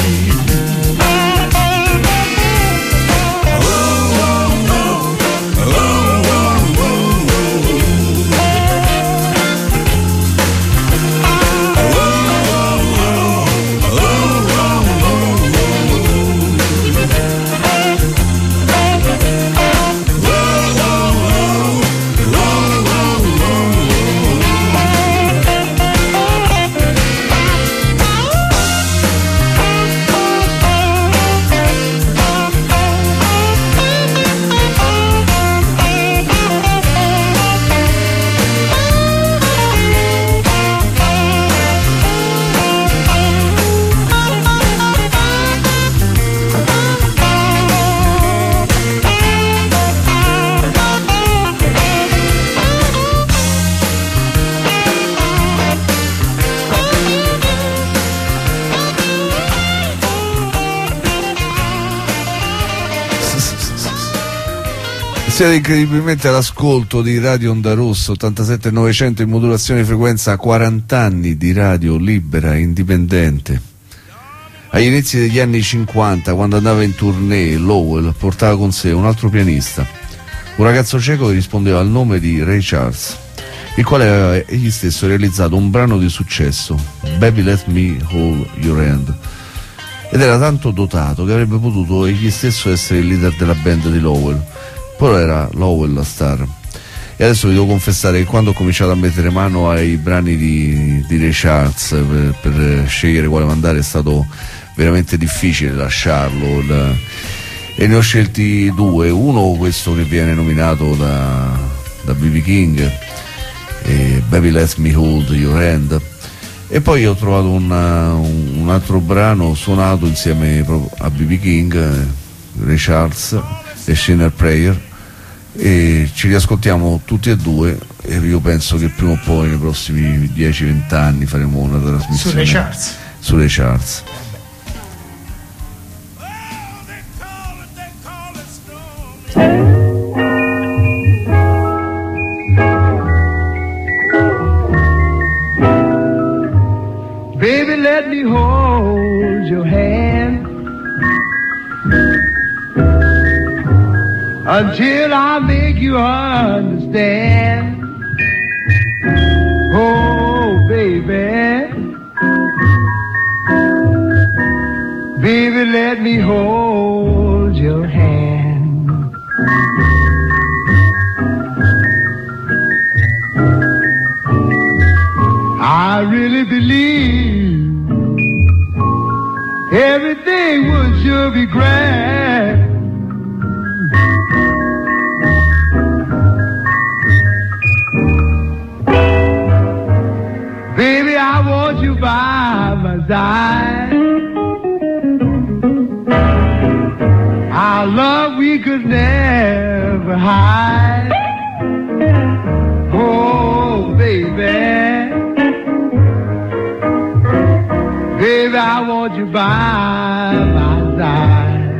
Siete incredibilmente all'ascolto di Radio Onda Rossa ottantasette novecento in modulazione di frequenza, quaranta anni di radio libera e indipendente. Agli inizi degli anni cinquanta, quando andava in tournée, Lowell portava con sé un altro pianista, un ragazzo cieco che rispondeva al nome di Ray Charles, il quale aveva egli stesso realizzato un brano di successo, Baby Let Me Hold Your Hand, ed era tanto dotato che avrebbe potuto egli stesso essere il leader della band di Lowell. Però era Lowell la star. E adesso vi devo confessare che quando ho cominciato a mettere mano ai brani di, di Ray Charles per, per scegliere quale mandare è stato veramente difficile lasciarlo, la, e ne ho scelti due. Uno, questo che viene nominato da, da B B King, e Baby Let Me Hold Your Hand, e poi ho trovato una, un, un altro brano suonato insieme a B B King, Ray Charles e Sinner Prayer, e ci riascoltiamo tutti e due, e io penso che prima o poi nei prossimi dieci venti anni faremo una trasmissione sulle charts. Sulle charts. Baby, let me hold your hand until I make you understand. Oh, baby, baby, let me hold your hand. I really believe everything would sure be grand. Baby, I want you by my side. Our love we could never hide. Oh, baby, baby, I want you by my side.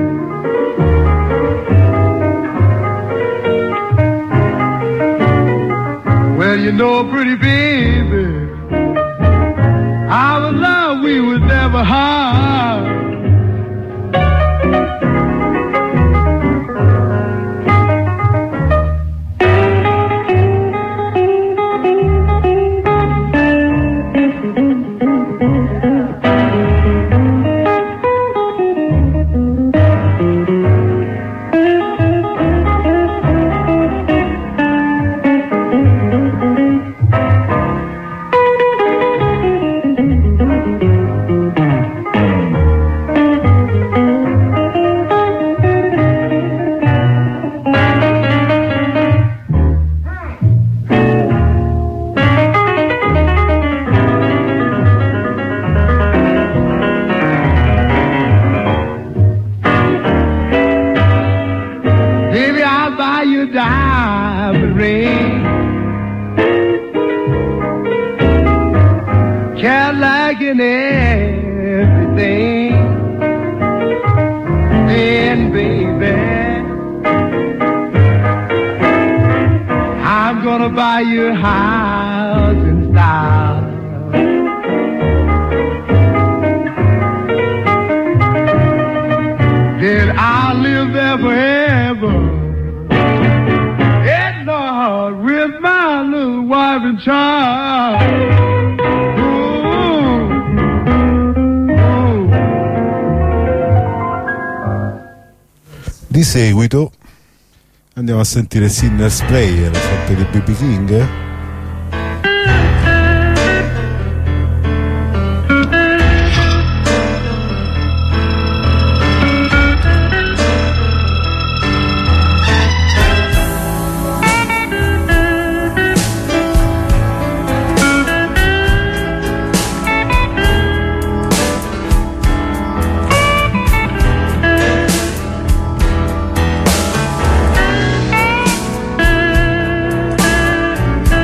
Well, you know, pretty baby, our love we would never harm. Di seguito andiamo a sentire Sinner's Prayer, sempre di B B King. Baby,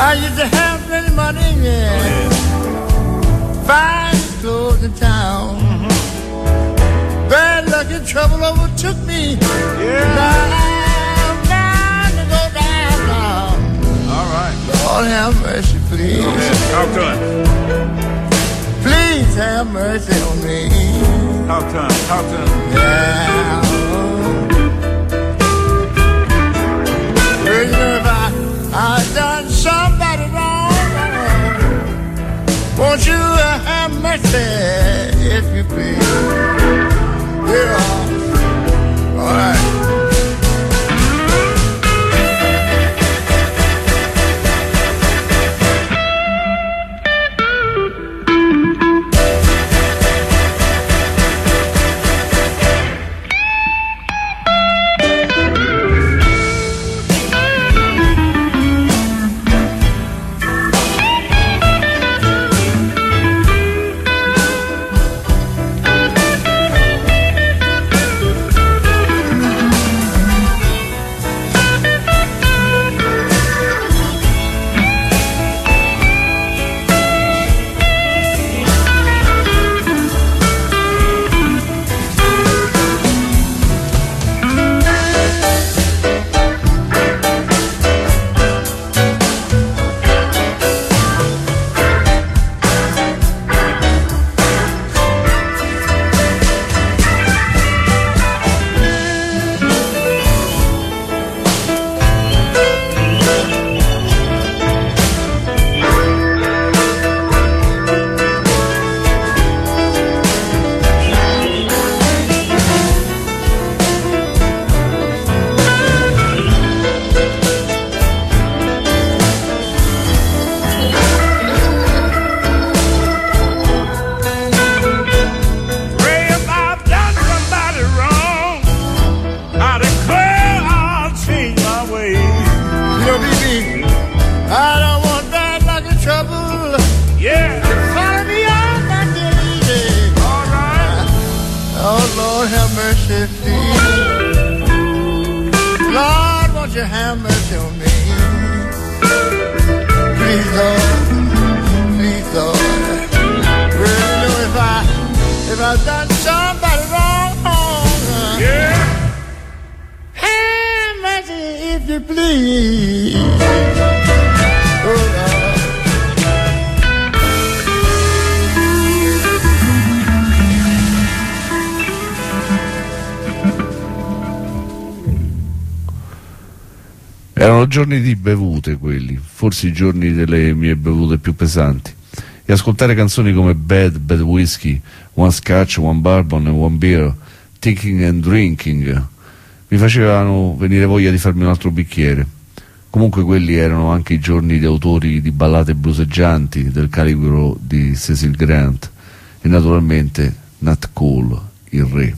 I used to have plenty money, yeah. Fine clothes in town. Mm-hmm. Bad luck and trouble overtook me. Yeah. Now I'm bound to go down now. All right. Lord have mercy, please. Yeah, talk to him. Please have mercy on me. Talk to him. Talk to him. Yeah. Well, you know, if I, I done somebody wrong, won't you uh, have mercy, if you please? Yeah. All right. Erano giorni di bevute quelli, forse i giorni delle mie bevute più pesanti, e ascoltare canzoni come Bad, Bad Whiskey, One Scotch, One Bourbon and One Beer, Thinking and Drinking mi facevano venire voglia di farmi un altro bicchiere. Comunque quelli erano anche i giorni di autori di ballate bluseggianti del calibro di Cecil Grant e naturalmente Nat Cole, il re.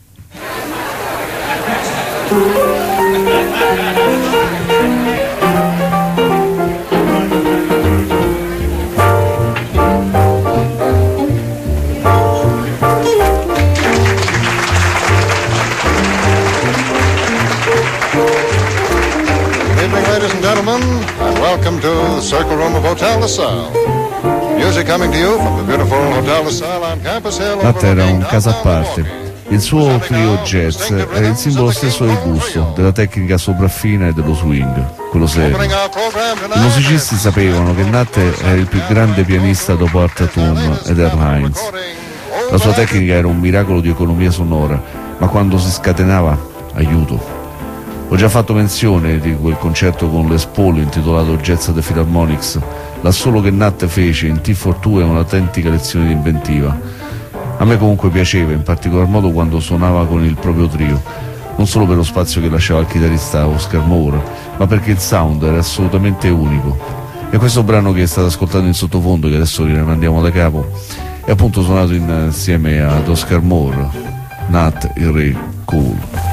Ladies and gentlemen, and welcome to the Circle Room of Hotel LaSalle. Music coming to you from the beautiful Hotel LaSalle on Campus Hill. Nat era un caso a parte. Il suo trio jazz era il simbolo stesso del gusto, della tecnica sopraffina e dello swing, quello serio. I musicisti sapevano che Nat era il più grande pianista dopo Art Tatum ed Earl Hines. La sua tecnica era un miracolo di economia sonora, ma quando si scatenava, aiuto. Ho già fatto menzione di quel concerto con Les Paul intitolato Jazz at the Philharmonics. L'assolo che Nat fece in T quarantadue è un'autentica lezione di inventiva. A me comunque piaceva, in particolar modo quando suonava con il proprio trio, non solo per lo spazio che lasciava il chitarrista Oscar Moore, ma perché il sound era assolutamente unico. E questo brano che state ascoltando in sottofondo, che adesso rimandiamo da capo, è appunto suonato insieme ad Oscar Moore, Nat il re Cole.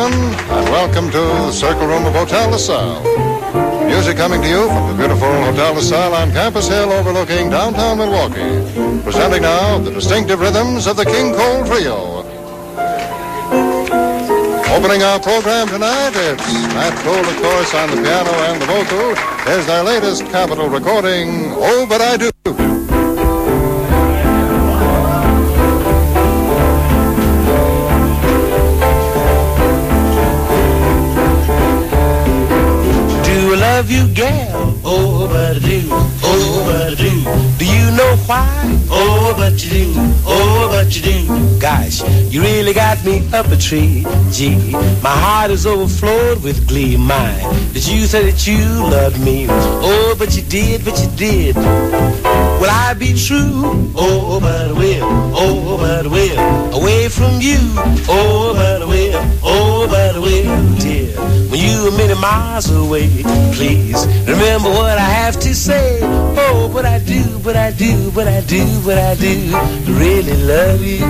gentlemen, and welcome to the Circle Room of Hotel LaSalle. Music coming to you from the beautiful Hotel LaSalle on Campus Hill overlooking downtown Milwaukee. Presenting now the distinctive rhythms of the King Cole Trio. Opening our program tonight, it's Nat Cole, of course, on the piano and the vocal. Here's their latest Capitol recording, Oh, But I Do. Do I love you, gal? Oh, but I do. Oh, but I do. Do you know why? Oh, but you do. Oh, but you do. Gosh, you really got me up a tree. Gee, my heart is overflowed with glee. My, did you say that you loved me? Oh, but you did, but you did. Will I be true? Oh, but I will. Oh, but I will. Away from you. Oh, but I will. Oh, but I will, dear. When you are many miles away, please remember what I have to say. Oh, but I do, but I do, but I do, but I do really love you.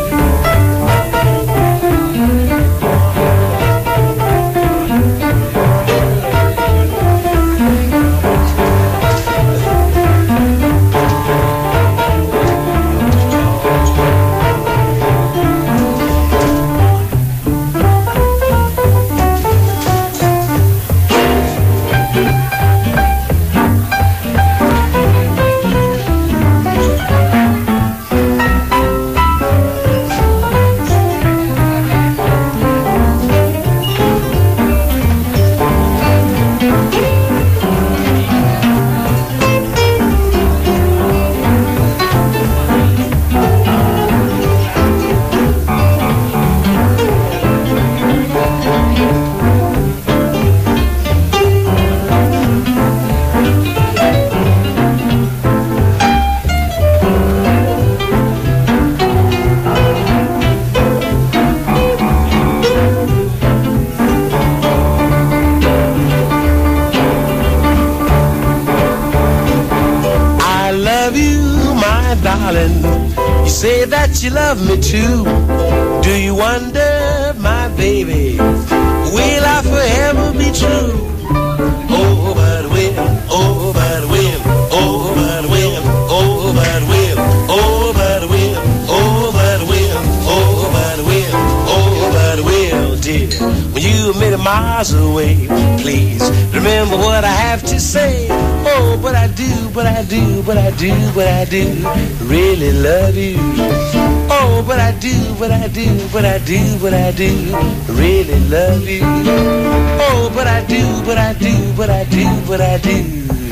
You love me too. Do you wonder, my baby, will I forever be true? Oh, but will, oh, but will, oh, but will, oh, but will, oh, but will, oh, but will, oh, but will, oh, but will, dear. When you are many miles away, please remember what I have to say. Oh, but I do, but I do, but I do, but I do really love you. Oh, but I do, but I do, but I do, but I do really love you. Oh, but I do, but I do, but I do, but I do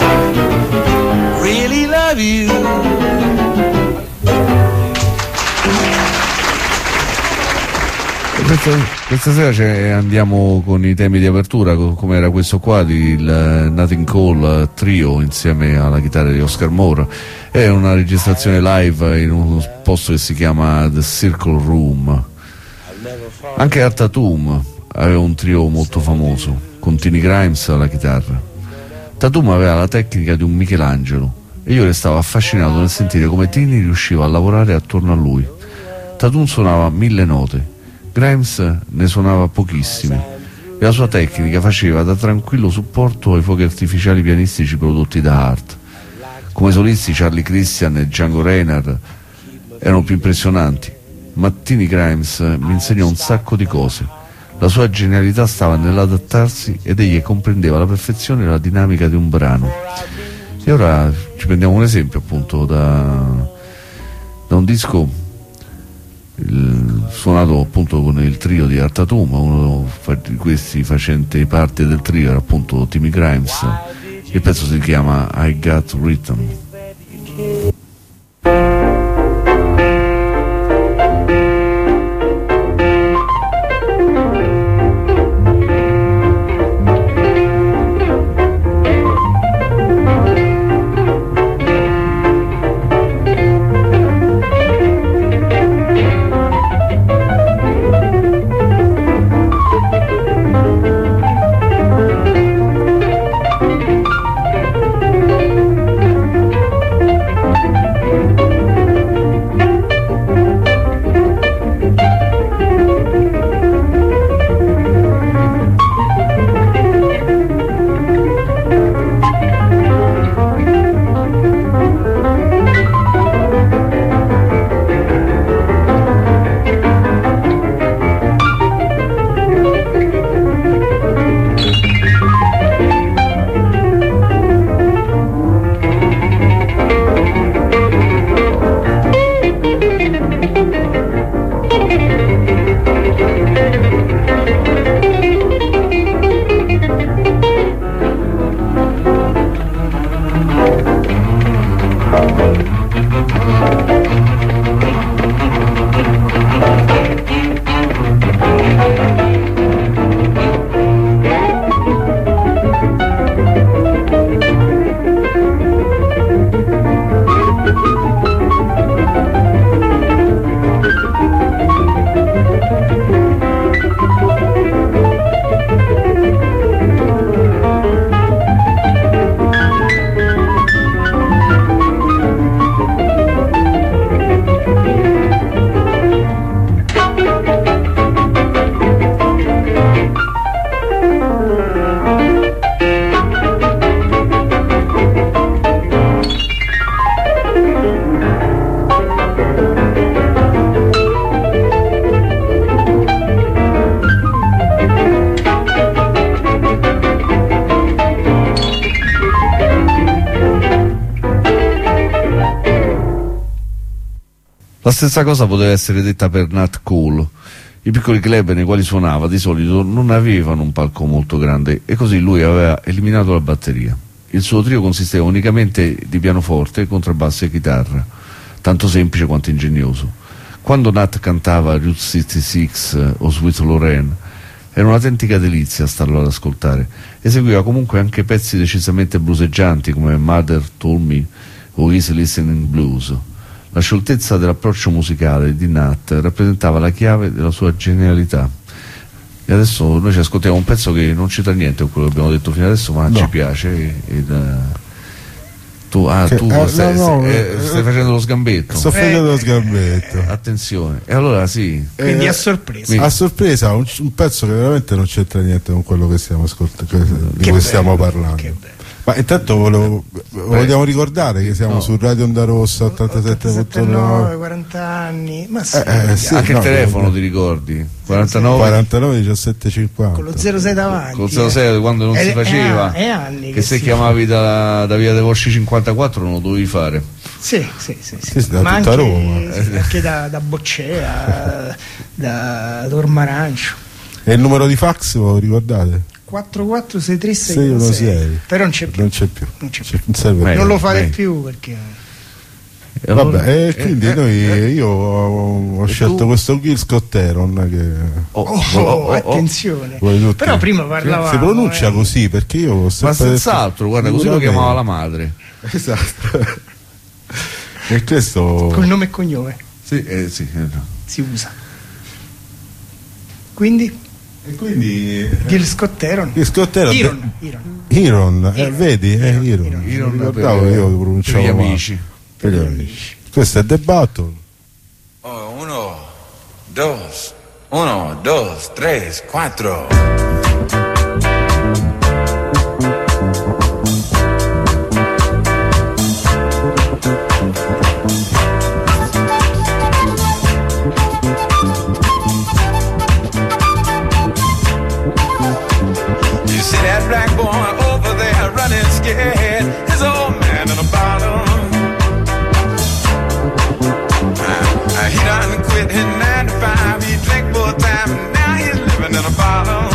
really love you. Questa, questa sera cioè, andiamo con i temi di apertura, come era questo qua del Nothing Cole Trio insieme alla chitarra di Oscar Moore. È una registrazione live in uno posto che si chiama The Circle Room. Anche Art Tatum aveva un trio molto famoso con Tiny Grimes alla chitarra. Tatum aveva la tecnica di un Michelangelo e io restavo affascinato nel sentire come Tiny riusciva a lavorare attorno a lui. Tatum suonava mille note, Grimes ne suonava pochissime e la sua tecnica faceva da tranquillo supporto ai fuochi artificiali pianistici prodotti da Hart. Come solisti Charlie Christian e Django Reinhardt erano più impressionanti, ma Tiny Grimes mi insegnò un sacco di cose. La sua genialità stava nell'adattarsi ed egli comprendeva alla perfezione la dinamica di un brano. E ora ci prendiamo un esempio appunto da, da un disco il, suonato appunto con il trio di Art Tatum. Uno di questi facente parte del trio era appunto Tiny Grimes. Il pezzo si chiama I Got Rhythm. Thank you. La stessa cosa poteva essere detta per Nat Cole. I piccoli club nei quali suonava di solito non avevano un palco molto grande e così lui aveva eliminato la batteria. Il suo trio consisteva unicamente di pianoforte, contrabbasso e chitarra, tanto semplice quanto ingegnoso. Quando Nat cantava Route sessantasei o Sweet Lorraine era un'autentica delizia starlo ad ascoltare. Eseguiva comunque anche pezzi decisamente blueseggianti come Mother Told Me o Easy Listening Blues. La scioltezza dell'approccio musicale di Nat rappresentava la chiave della sua genialità. E adesso noi ci ascoltiamo un pezzo che non c'entra niente con quello che abbiamo detto fino adesso, ma no, ci piace. Ed, uh, tu, ah, che, tu eh, stai, no, no, stai, eh, stai facendo lo sgambetto. Sto facendo lo sgambetto. Eh, attenzione. E allora sì. Quindi eh, a sorpresa. Quindi, a sorpresa, un, un pezzo che veramente non c'entra niente con quello che stiamo ascoltando, di cui bello, stiamo parlando. Ma intanto volevo, vogliamo ricordare che siamo no. su Radio Onda Rossa ottantasette virgola nove, quaranta anni, ma sì, eh, eh, sì anche no, il telefono no. ti ricordi? quarantanove quarantanove diciassette cinquanta con lo zero sei davanti, con lo zero sei eh. quando non è, si faceva, è, è anni che, che se si chiamavi da, da via dei Volsci cinquantaquattro non lo dovevi fare. Sì, sì, sì, sì. sì, sì da ma tutta anche, Roma, sì, anche da, da Boccea, da Tormarancio. E il numero di fax lo ricordate? quattro quattro sei tre sei uno sei, però non c'è più, non c'è più, non, c'è c'è più. Serve non bene, lo fate bene. più perché e vabbè, e eh, quindi eh, noi eh, io ho, ho scelto tu? questo Gil Scott Heron che oh, oh, oh, oh, attenzione tutti, però prima parlavamo si pronuncia eh. così perché io ho sempre ma senz'altro guarda così lo chiamava la madre, esatto. E questo col nome e cognome sì, eh, sì, eh, no. si usa, quindi e quindi Gil Scott Heron Gil Scott Heron Iron Iron eh, vedi eh, Iron Iron ricordavo io lo pronunciavo per gli amici per gli amici questo è The Battle. Oh, uno dos uno dos tres cuatro. Black boy over there running scared, his old man in a bottle. Uh, he done quit his nine to five, he drank full time, and now he's living in a bottle.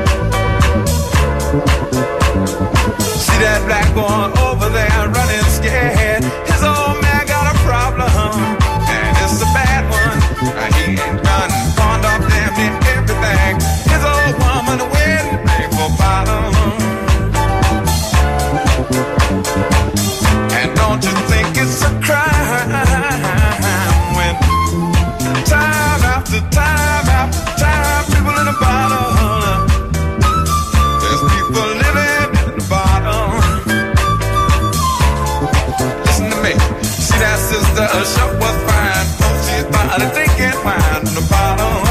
See that black boy over there running scared, his old man got a problem, and it's a bad one. Uh, he ain't done pawned off damn near everything. His old woman waiting for bottle. And don't you think it's a crime when time after time after time people in a bottle, there's people living in the bottle. Listen to me, see that sister, her shop was fine, oh, she's about to drinking wine in the bottle.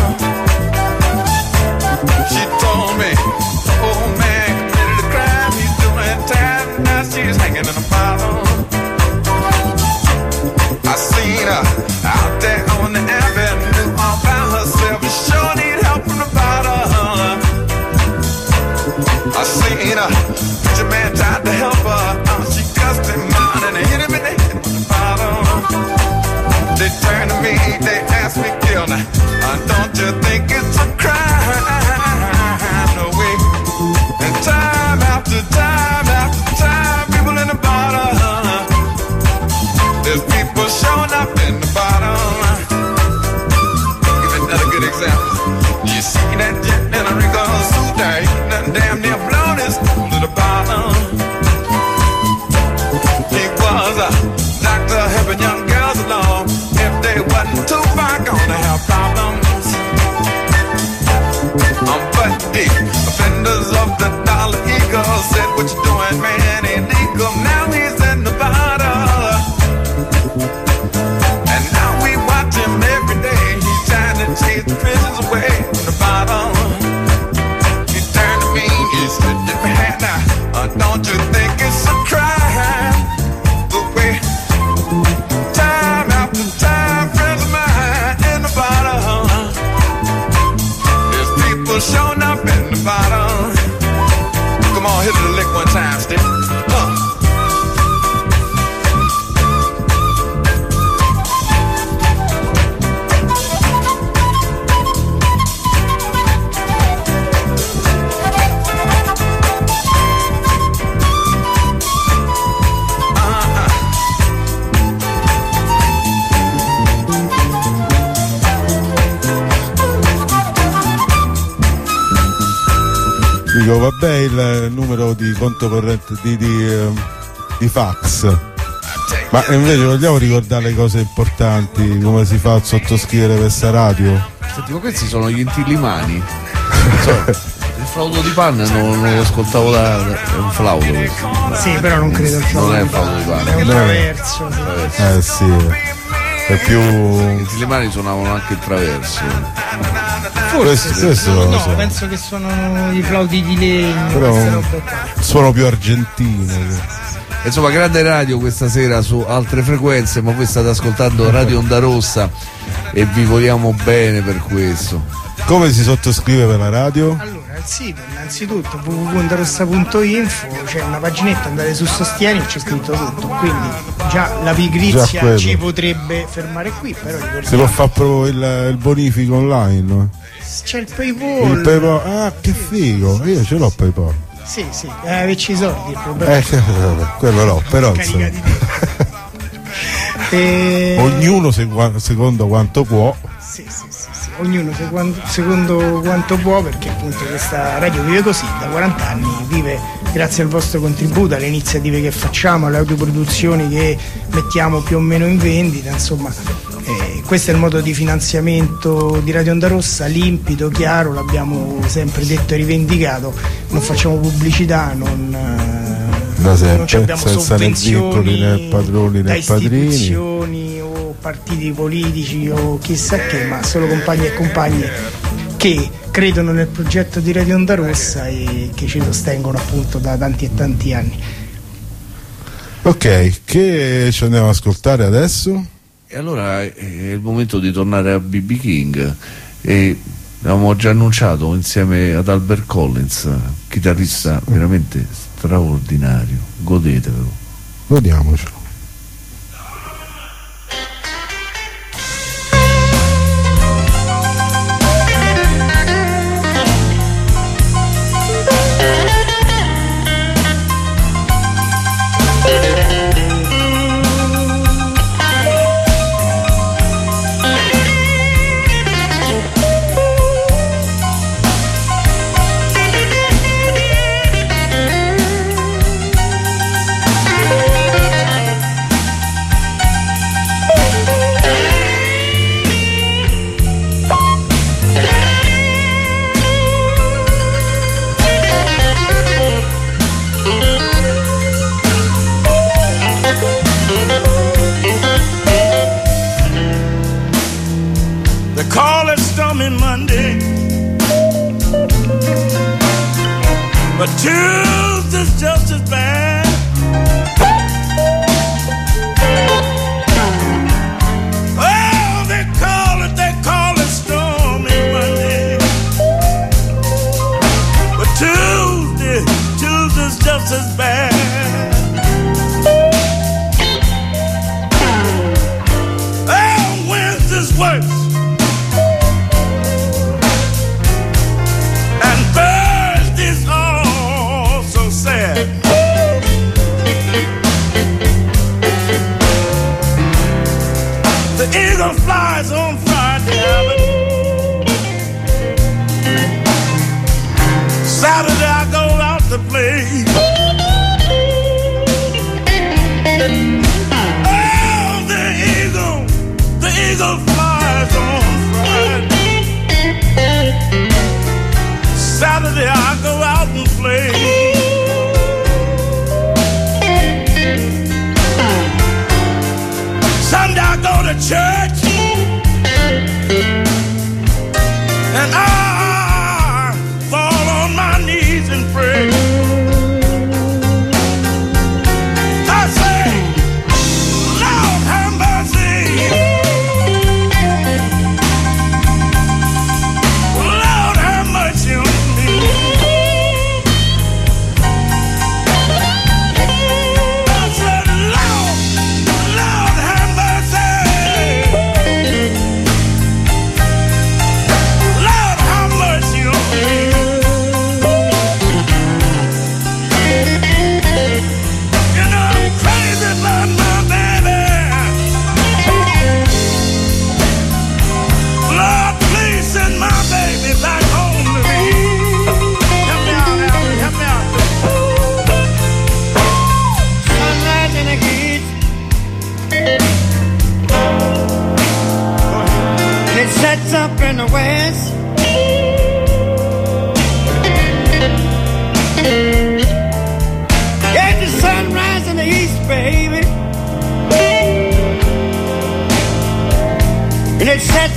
She told me, oh man, committed a crime, he's doing time, now she's hanging in a bottle. I seen her out there on the avenue all by herself, she sure need help from the bottle. I seen her, preacher man tried to help her, oh, she cussed him out and hit him in the head with the bottle. They turned to me, they asked me, Gil, now, uh, don't you think it's a myself. You see that jet in a wrinkled suit there, he done damn near blown his to the bottom. He was a doctor helping young girls along. If they wasn't too far, gonna have problems. Um, but the offenders of the Dollar Eagle said, what you doing, man, ain't legal. Now he's in the bottle. And now we watch him every day. He's trying to chase the prisons away from the bottom. He turned to me, he said, man, uh, don't you think it's a crime? The way time after time, friends of mine in the bottom. There's people showing up in the bottom. Come on, hit the lick one time, stick. Uh. Dico, vabbè, il numero di conto corrente di, di, eh, di fax, ma invece vogliamo ricordare le cose importanti, come si fa a sottoscrivere questa radio? Senti, ma questi sono gli intillimani. So, il flauto di panna non, non lo ascoltavo da, da è un flauto questo. Sì, però non credo il flauto. Non è il flauto di panna, è un traverso. Sì. Eh sì, è più. Gli intillimani suonavano anche il traverso. Questo, questo no, non lo no, so. penso che sono i flauti di legno, però queste robe qua. suono più argentino. Insomma, grande radio questa sera su altre frequenze, ma voi state ascoltando Radio Onda Rossa e vi vogliamo bene per questo. Come si sottoscrive per la radio? Allora, il sito innanzitutto w w w punto ondarossa punto info, c'è una paginetta, andate su Sostieni e c'è scritto tutto, quindi già la pigrizia Già ci potrebbe fermare qui, però si può fare proprio il, il bonifico online? C'è il PayPal. Il PayPal, ah che figo, io ce l'ho PayPal. Sì, sì, eh, averci i soldi il problema. Eh, quello no, però insomma. e... Ognuno segu- secondo quanto può. Sì, sì, sì, sì. Ognuno secondo, secondo quanto può, perché appunto questa radio vive così da quaranta anni, vive grazie al vostro contributo, alle iniziative che facciamo, alle autoproduzioni che mettiamo più o meno in vendita, insomma. Eh, questo è il modo di finanziamento di Radio Onda Rossa, limpido, chiaro, l'abbiamo sempre detto e rivendicato, non facciamo pubblicità, non, da sempre, non abbiamo senza né vincoli né padroni né da padrini, istituzioni o partiti politici o chissà che, ma solo compagni e compagne che credono nel progetto di Radio Onda Rossa e che ci sostengono appunto da tanti e tanti anni. Ok, che ci andiamo ad ascoltare adesso? E allora è il momento di tornare a B B King e l'avevamo già annunciato insieme ad Albert Collins, chitarrista veramente straordinario, godetevelo. Godiamocelo. The eagle flies on Friday,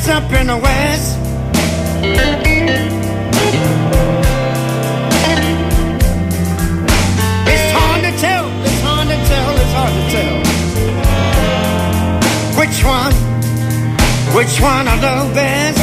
It's up in the west. It's hard to tell, it's hard to tell, it's hard to tell. Which one, which one I love best?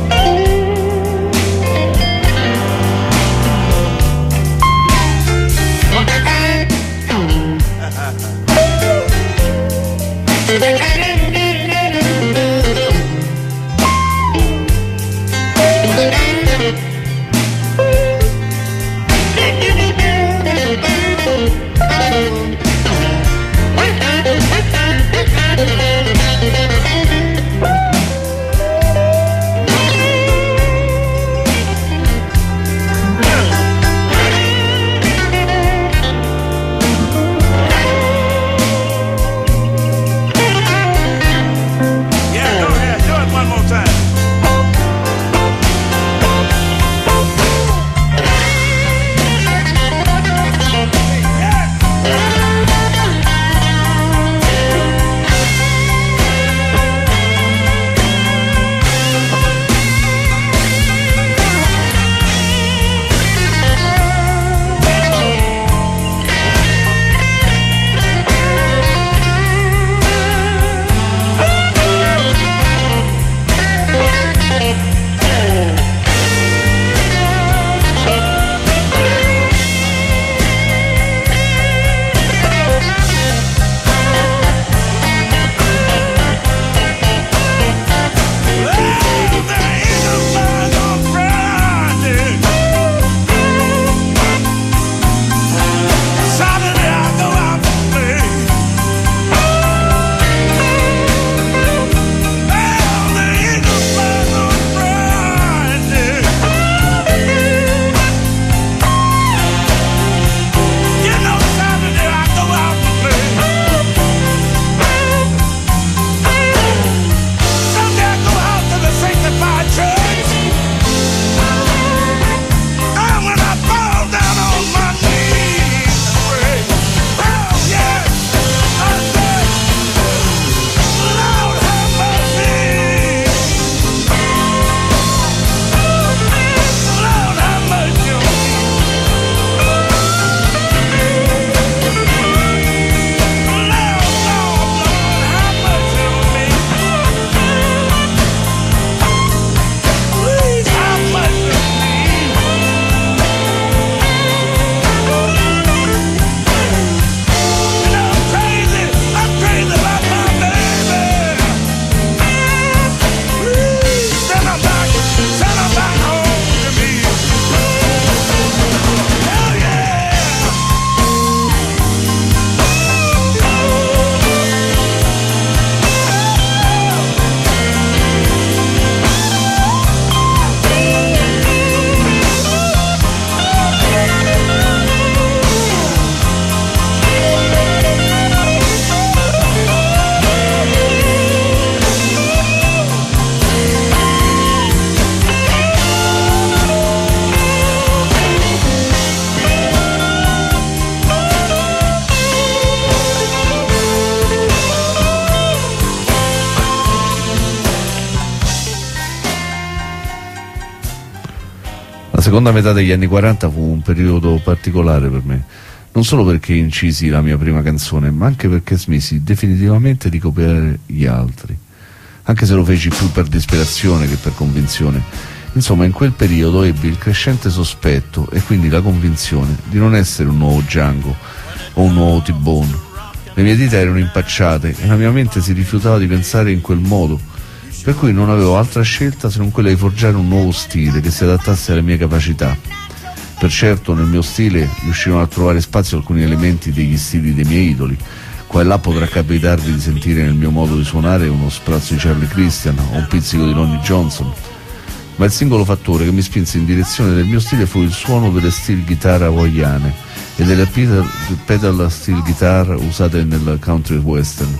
La seconda metà degli anni quaranta fu un periodo particolare per me, non solo perché incisi la mia prima canzone, ma anche perché smisi definitivamente di copiare gli altri, anche se lo feci più per disperazione che per convinzione. Insomma, in quel periodo ebbi il crescente sospetto e quindi la convinzione di non essere un nuovo Django o un nuovo T-Bone. Le mie dita erano impacciate e la mia mente si rifiutava di pensare in quel modo, per cui non avevo altra scelta se non quella di forgiare un nuovo stile che si adattasse alle mie capacità. Per certo nel mio stile riuscirono a trovare spazio alcuni elementi degli stili dei miei idoli. Qua e là potrà capitarvi di sentire nel mio modo di suonare uno sprazzo di Charlie Christian o un pizzico di Ronnie Johnson, ma il singolo fattore che mi spinse in direzione del mio stile fu il suono delle steel guitar hawaiane e delle pedal steel guitar usate nel country western.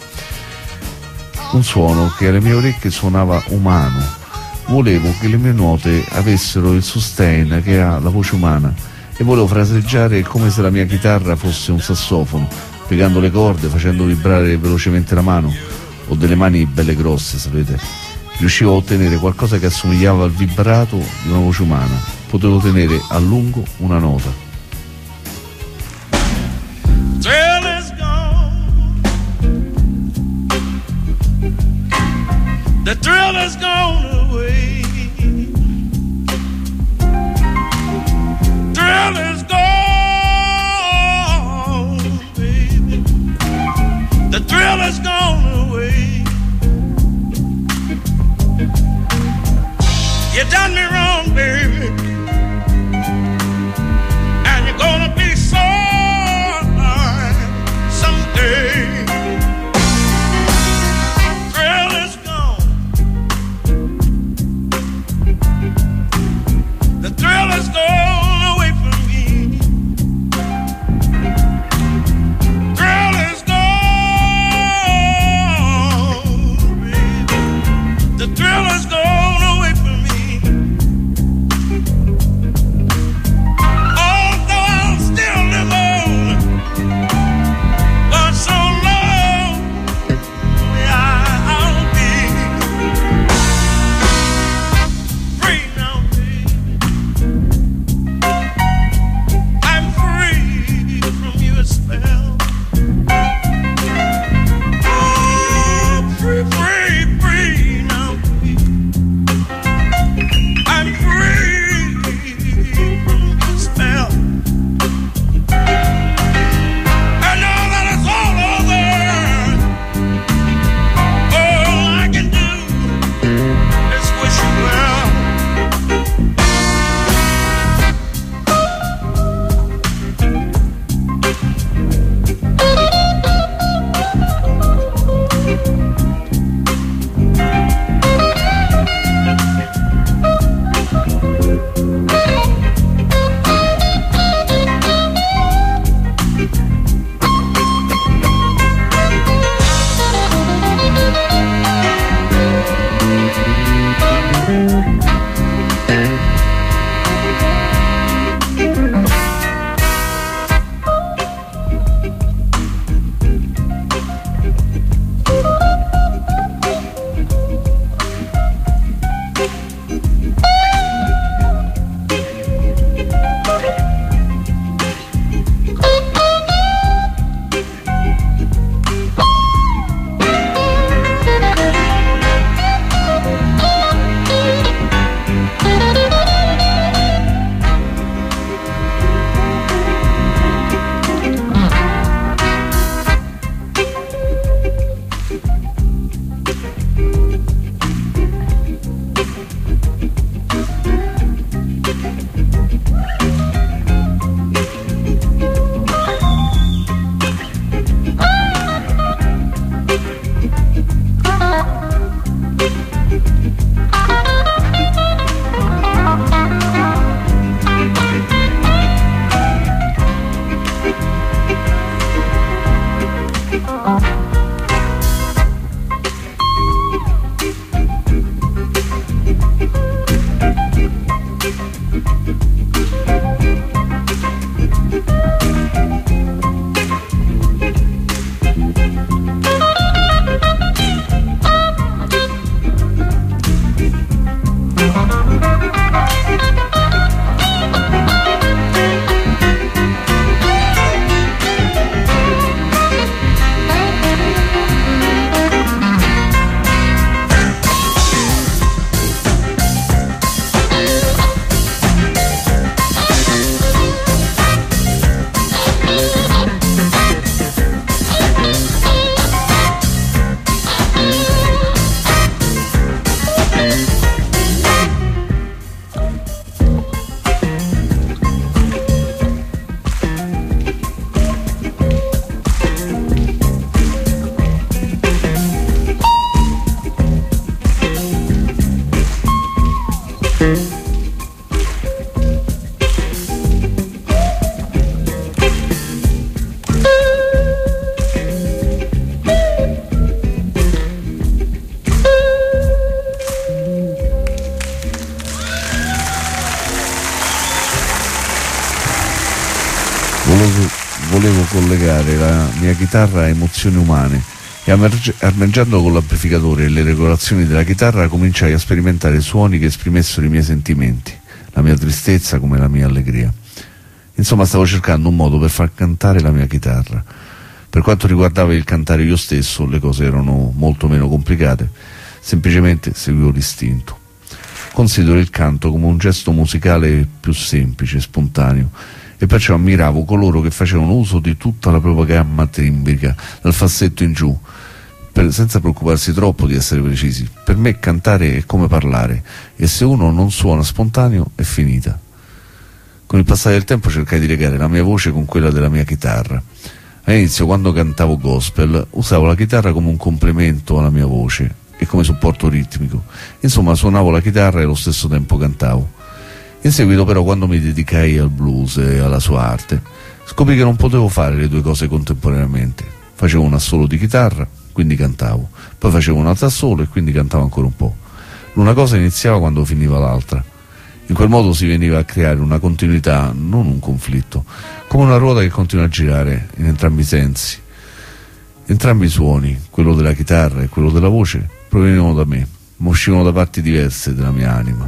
Un suono che alle mie orecchie suonava umano. Volevo che le mie note avessero il sustain che ha la voce umana e volevo fraseggiare come se la mia chitarra fosse un sassofono, piegando le corde, facendo vibrare velocemente la mano, o delle mani belle grosse, sapete. riuscivo a ottenere qualcosa che assomigliava al vibrato di una voce umana. Potevo tenere a lungo una nota. Thrill is gone. The thrill is gone away. Thrill is gone, baby. The thrill is gone away. You done me wrong, baby, and you're gonna be sorry someday. Thrill is gone. The thrill is gone away from me. Thrill is gone, baby. The thrill is gone. volevo, volevo collegare la mia chitarra a emozioni umane e armeggi- armeggiando con l'amplificatore e le regolazioni della chitarra cominciai a sperimentare suoni che esprimessero i miei sentimenti, la mia tristezza come la mia allegria. Insomma, stavo cercando un modo per far cantare la mia chitarra. Per quanto riguardava il cantare io stesso, le cose erano molto meno complicate, semplicemente seguivo l'istinto. Considero il canto come un gesto musicale più semplice, spontaneo, e perciò ammiravo coloro che facevano uso di tutta la propria gamma timbrica, dal falsetto in giù, per, senza preoccuparsi troppo di essere precisi. Per me cantare è come parlare, e se uno non suona spontaneo è finita. Con il passare del tempo cercai di legare la mia voce con quella della mia chitarra. All'inizio, quando cantavo gospel, usavo la chitarra come un complemento alla mia voce e come supporto ritmico. Insomma, suonavo la chitarra e allo stesso tempo cantavo. In seguito però, quando mi dedicai al blues e alla sua arte, scoprì che non potevo fare le due cose contemporaneamente. Facevo un assolo di chitarra, quindi cantavo, poi facevo un altro assolo e quindi cantavo ancora un po'. L'una cosa iniziava quando finiva l'altra. In quel modo si veniva a creare una continuità, non un conflitto, come una ruota che continua a girare in entrambi i sensi. Entrambi i suoni, quello della chitarra e quello della voce, provenivano da me, ma uscivano da parti diverse della mia anima.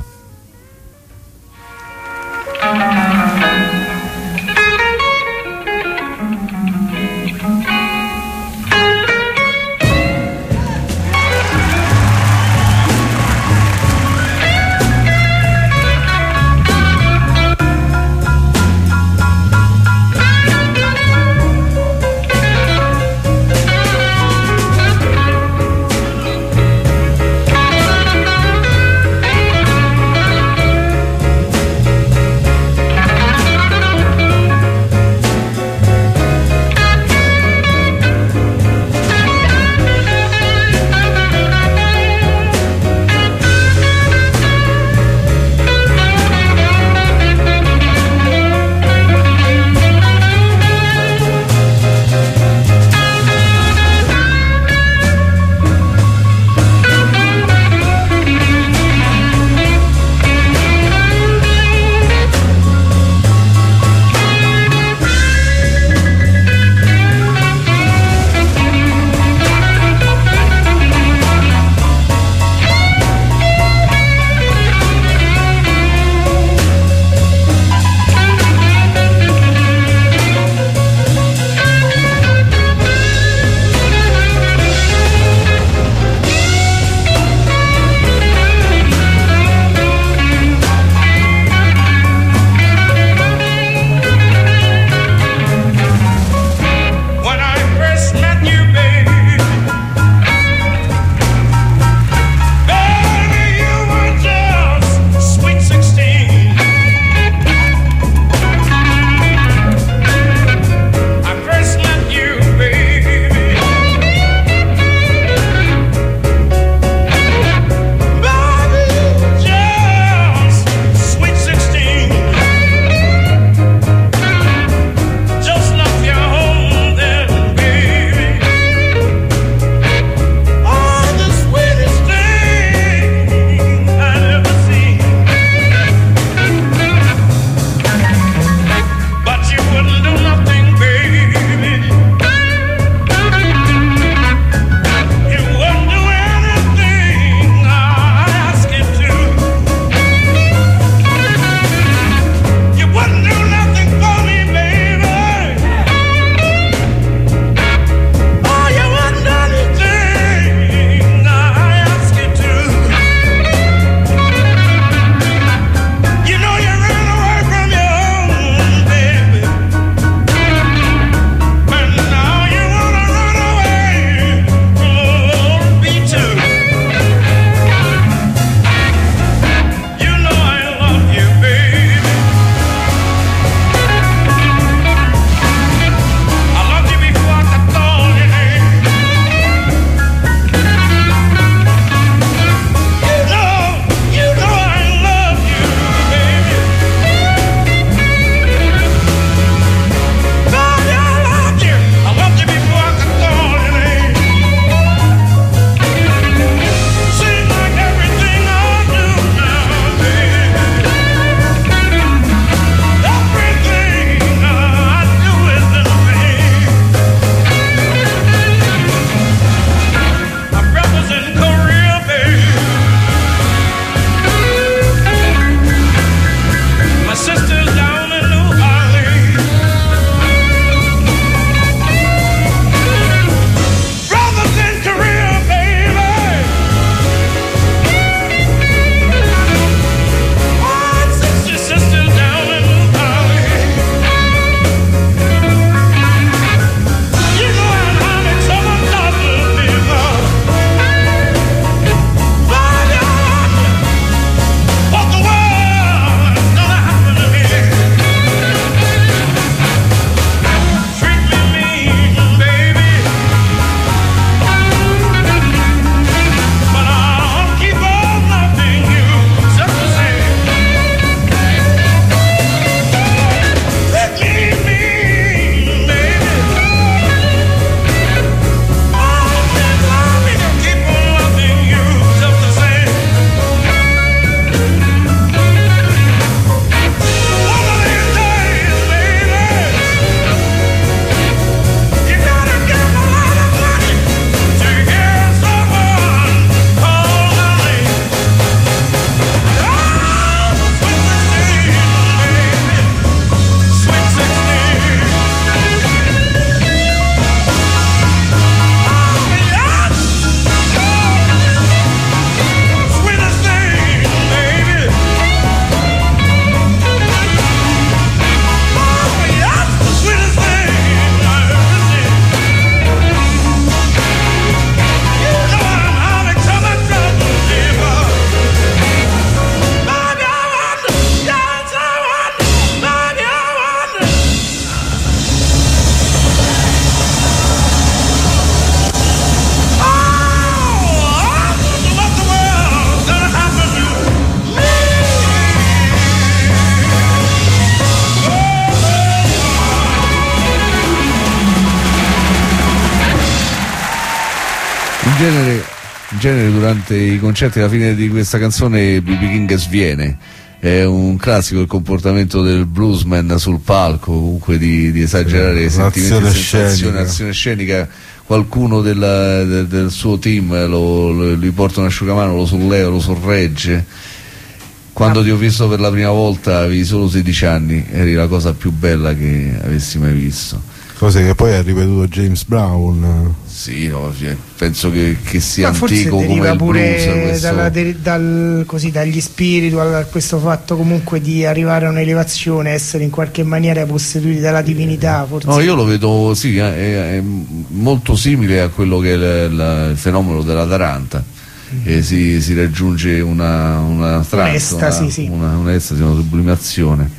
genere, in genere durante i concerti alla fine di questa canzone B B King sviene. È un classico il comportamento del bluesman sul palco, comunque di, di esagerare i sentimenti, sensazione, azione scenica. Qualcuno della, del, del suo team lo, lo, gli porta un asciugamano, lo solleva, lo sorregge. Quando ti ho visto per la prima volta avevi solo sedici anni, eri la cosa più bella che avessi mai visto. Cose che poi ha ripetuto James Brown. Sì, no, penso che, che sia ma antico come il pure blues questo... dalla, de, dal, così, dagli spiritual, a questo fatto comunque di arrivare a un'elevazione, essere in qualche maniera posseduti dalla divinità, forse. No, io lo vedo, sì, è, è molto simile a quello che è il, il fenomeno della Taranta. E si, si raggiunge una, una trance, un'estasi, una, sì. una, un'estasi, una sublimazione.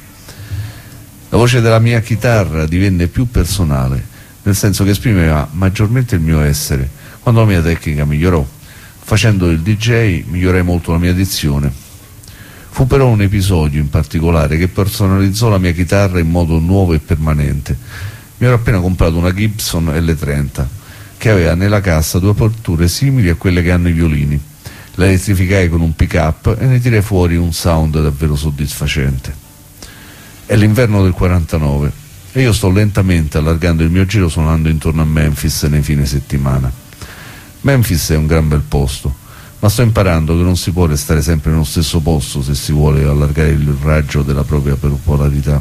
La voce della mia chitarra divenne più personale, nel senso che esprimeva maggiormente il mio essere. Quando la mia tecnica migliorò, facendo il D J, migliorai molto la mia dizione. Fu però un episodio in particolare che personalizzò la mia chitarra in modo nuovo e permanente. Mi ero appena comprato una Gibson L trenta, che aveva nella cassa due aperture simili a quelle che hanno i violini. La elettrificai con un pick-up e ne tirai fuori un sound davvero soddisfacente. È l'inverno del quarantanove e io sto lentamente allargando il mio giro suonando intorno a Memphis nei fine settimana. Memphis è un gran bel posto, ma sto imparando che non si può restare sempre nello stesso posto se si vuole allargare il raggio della propria popolarità.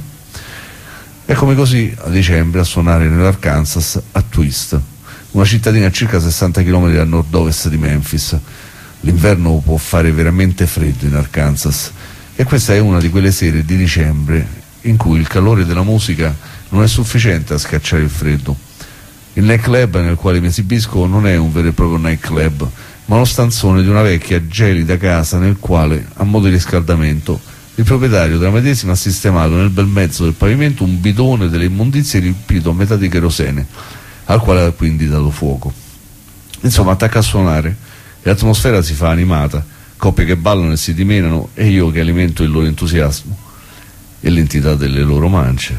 Eccomi così a dicembre a suonare nell'Arkansas a Twist, una cittadina a circa sessanta chilometri a nord-ovest di Memphis. L'inverno può fare veramente freddo in Arkansas e questa è una di quelle sere di dicembre in cui il calore della musica non è sufficiente a scacciare il freddo. Il nightclub nel quale mi esibisco non è un vero e proprio nightclub, ma uno stanzone di una vecchia gelida casa nel quale, a modo di riscaldamento, il proprietario della medesima ha sistemato nel bel mezzo del pavimento un bidone delle immondizie riempito a metà di kerosene, al quale ha quindi dato fuoco. Insomma, attacca a suonare e l'atmosfera si fa animata, coppie che ballano e si dimenano e io che alimento il loro entusiasmo e l'entità delle loro mance,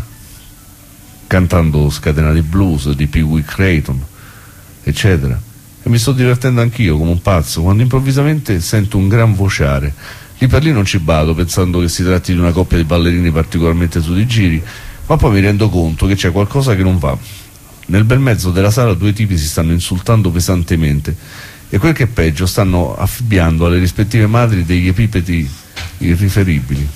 cantando scatenati blues di Pee Wee Creighton, eccetera. E mi sto divertendo anch'io come un pazzo quando improvvisamente sento un gran vociare. Lì per lì non ci bado, pensando che si tratti di una coppia di ballerini particolarmente su di giri, ma poi mi rendo conto che c'è qualcosa che non va. Nel bel mezzo della sala due tipi si stanno insultando pesantemente e quel che è peggio stanno affibbiando alle rispettive madri degli epiteti irriferibili.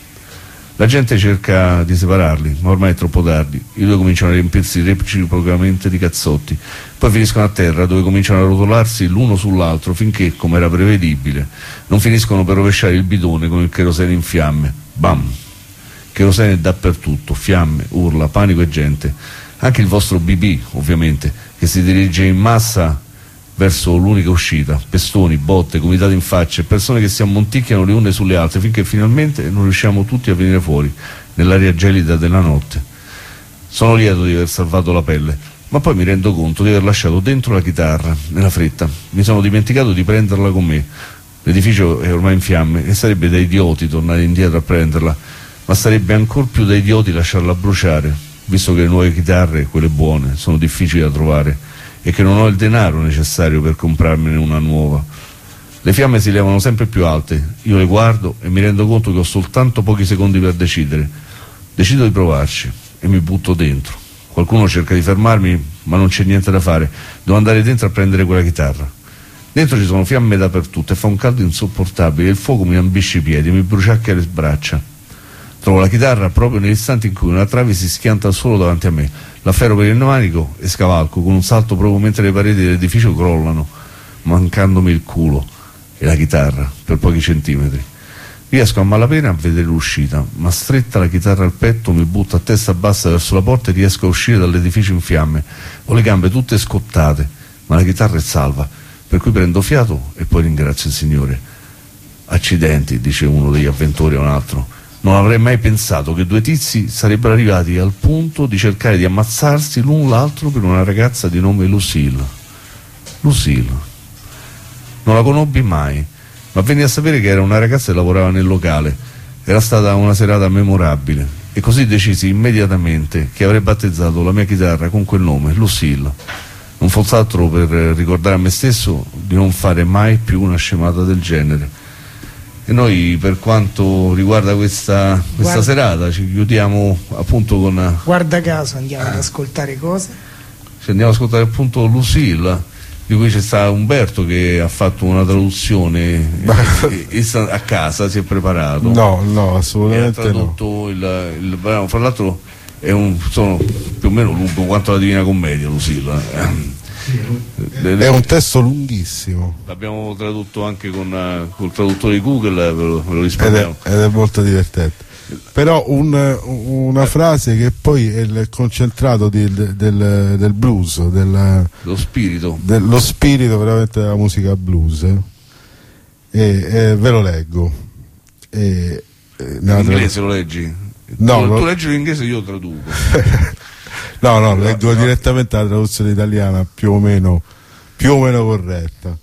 La gente cerca di separarli, ma ormai è troppo tardi. I due cominciano a riempirsi reciprocamente di cazzotti, poi finiscono a terra dove cominciano a rotolarsi l'uno sull'altro finché, come era prevedibile, non finiscono per rovesciare il bidone con il kerosene in fiamme. Bam! Kerosene dappertutto, fiamme, urla, panico e gente. Anche il vostro B B, ovviamente, che si dirige in massa verso l'unica uscita, pestoni, botte, gomitate in faccia e persone che si ammonticchiano le une sulle altre finché finalmente non riusciamo tutti a venire fuori nell'aria gelida della notte. Sono lieto di aver salvato la pelle, ma poi mi rendo conto di aver lasciato dentro la chitarra nella fretta. Mi sono dimenticato di prenderla con me. L'edificio è ormai in fiamme e sarebbe da idioti tornare indietro a prenderla, ma sarebbe ancor più da idioti lasciarla bruciare, visto che le nuove chitarre, quelle buone, sono difficili da trovare e che non ho il denaro necessario per comprarmene una nuova. Le fiamme si levano sempre più alte, io le guardo e mi rendo conto che ho soltanto pochi secondi per decidere. Decido di provarci e mi butto dentro. Qualcuno cerca di fermarmi, ma non c'è niente da fare, devo andare dentro a prendere quella chitarra. Dentro ci sono fiamme dappertutto e fa un caldo insopportabile e il fuoco mi ambisce i piedi e mi bruciacchia le braccia. Trovo la chitarra proprio nell'istante in cui una trave si schianta solo davanti a me. L'afferro per il manico e scavalco con un salto proprio mentre le pareti dell'edificio crollano, mancandomi il culo e la chitarra per pochi centimetri. Riesco a malapena a vedere l'uscita, ma stretta la chitarra al petto mi butto a testa bassa verso la porta e riesco a uscire dall'edificio in fiamme. Ho le gambe tutte scottate, ma la chitarra è salva, per cui prendo fiato e poi ringrazio il Signore. Accidenti, dice uno degli avventori a un altro. Non avrei mai pensato che due tizi sarebbero arrivati al punto di cercare di ammazzarsi l'un l'altro per una ragazza di nome Lucille. Lucille. Non la conobbi mai, ma venni a sapere che era una ragazza che lavorava nel locale. Era stata una serata memorabile e così decisi immediatamente che avrei battezzato la mia chitarra con quel nome, Lucille. Non fosse altro per ricordare a me stesso di non fare mai più una scemata del genere. E noi, per quanto riguarda questa, questa Guarda. serata, ci chiudiamo appunto con... Guarda caso, andiamo ad ascoltare cose. Ci andiamo ad ascoltare appunto Lucille, di cui c'è stato Umberto che ha fatto una traduzione e, e sta- a casa, si è preparato. No, no, E ha assolutamente no. tradotto il, il brano, fra l'altro è un, sono più o meno lungo quanto la Divina Commedia, Lucille. Eh, È un testo lunghissimo L'abbiamo tradotto anche con uh, col traduttore di Google, ve lo, ve lo ed è, risparmiamo. ed è molto divertente. Però un- una frase che poi è il concentrato di- del, del blues, del, Lo spirito. dello spirito veramente della musica blues, eh. e, e ve lo leggo. E, e, In nella inglese lo leggi? No, tu, lo- tu leggi l'inglese, io lo traduco. No, no, leggo direttamente la traduzione italiana più o meno, più o meno corretta.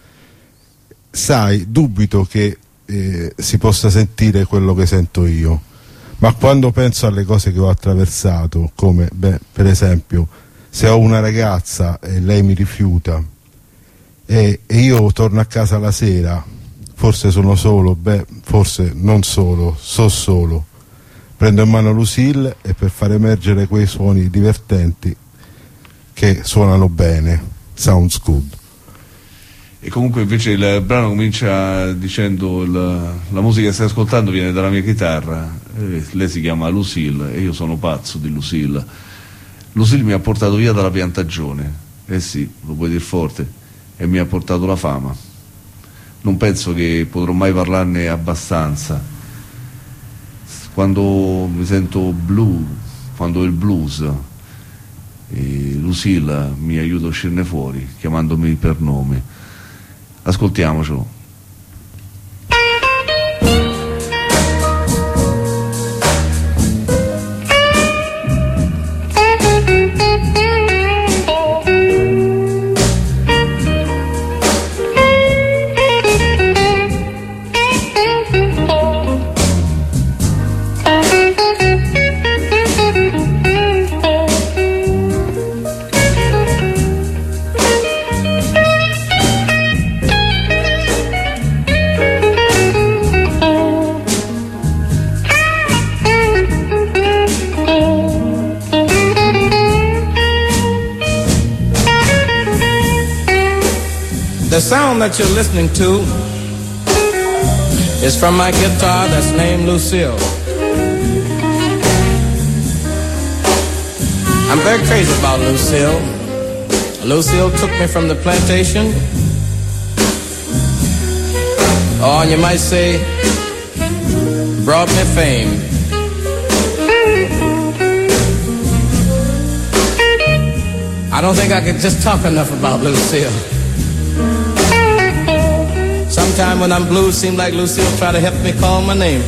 Sai, dubito che eh, si possa sentire quello che sento io, ma quando penso alle cose che ho attraversato, come, beh, per esempio, se ho una ragazza e lei mi rifiuta e, e io torno a casa la sera, forse sono solo, beh, forse non solo, so solo. Prendo in mano Lucille e per far emergere quei suoni divertenti che suonano bene, sounds good. E comunque invece il brano comincia dicendo la, la musica che stai ascoltando viene dalla mia chitarra, eh, lei si chiama Lucille e io sono pazzo di Lucille. Lucille mi ha portato via dalla piantagione, eh sì, lo puoi dire forte, e mi ha portato la fama. Non penso che potrò mai parlarne abbastanza. Quando mi sento blu, quando il blues, e Lucille mi aiuta a uscirne fuori chiamandomi per nome. Ascoltiamocelo. The sound that you're listening to is from my guitar that's named Lucille. I'm very crazy about Lucille. Lucille took me from the plantation. Oh, and you might say, brought me fame. I don't think I could just talk enough about Lucille. Sometime when I'm blue, seem like Lucille try to help me call my name.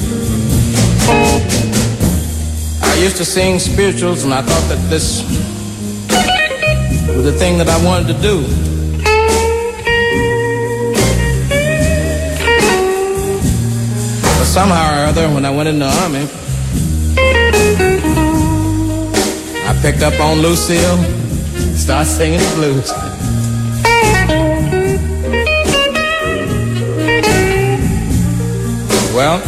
I used to sing spirituals and I thought that this was the thing that I wanted to do. But somehow or other, when I went in the army, I picked up on Lucille, started singing the blues. Well,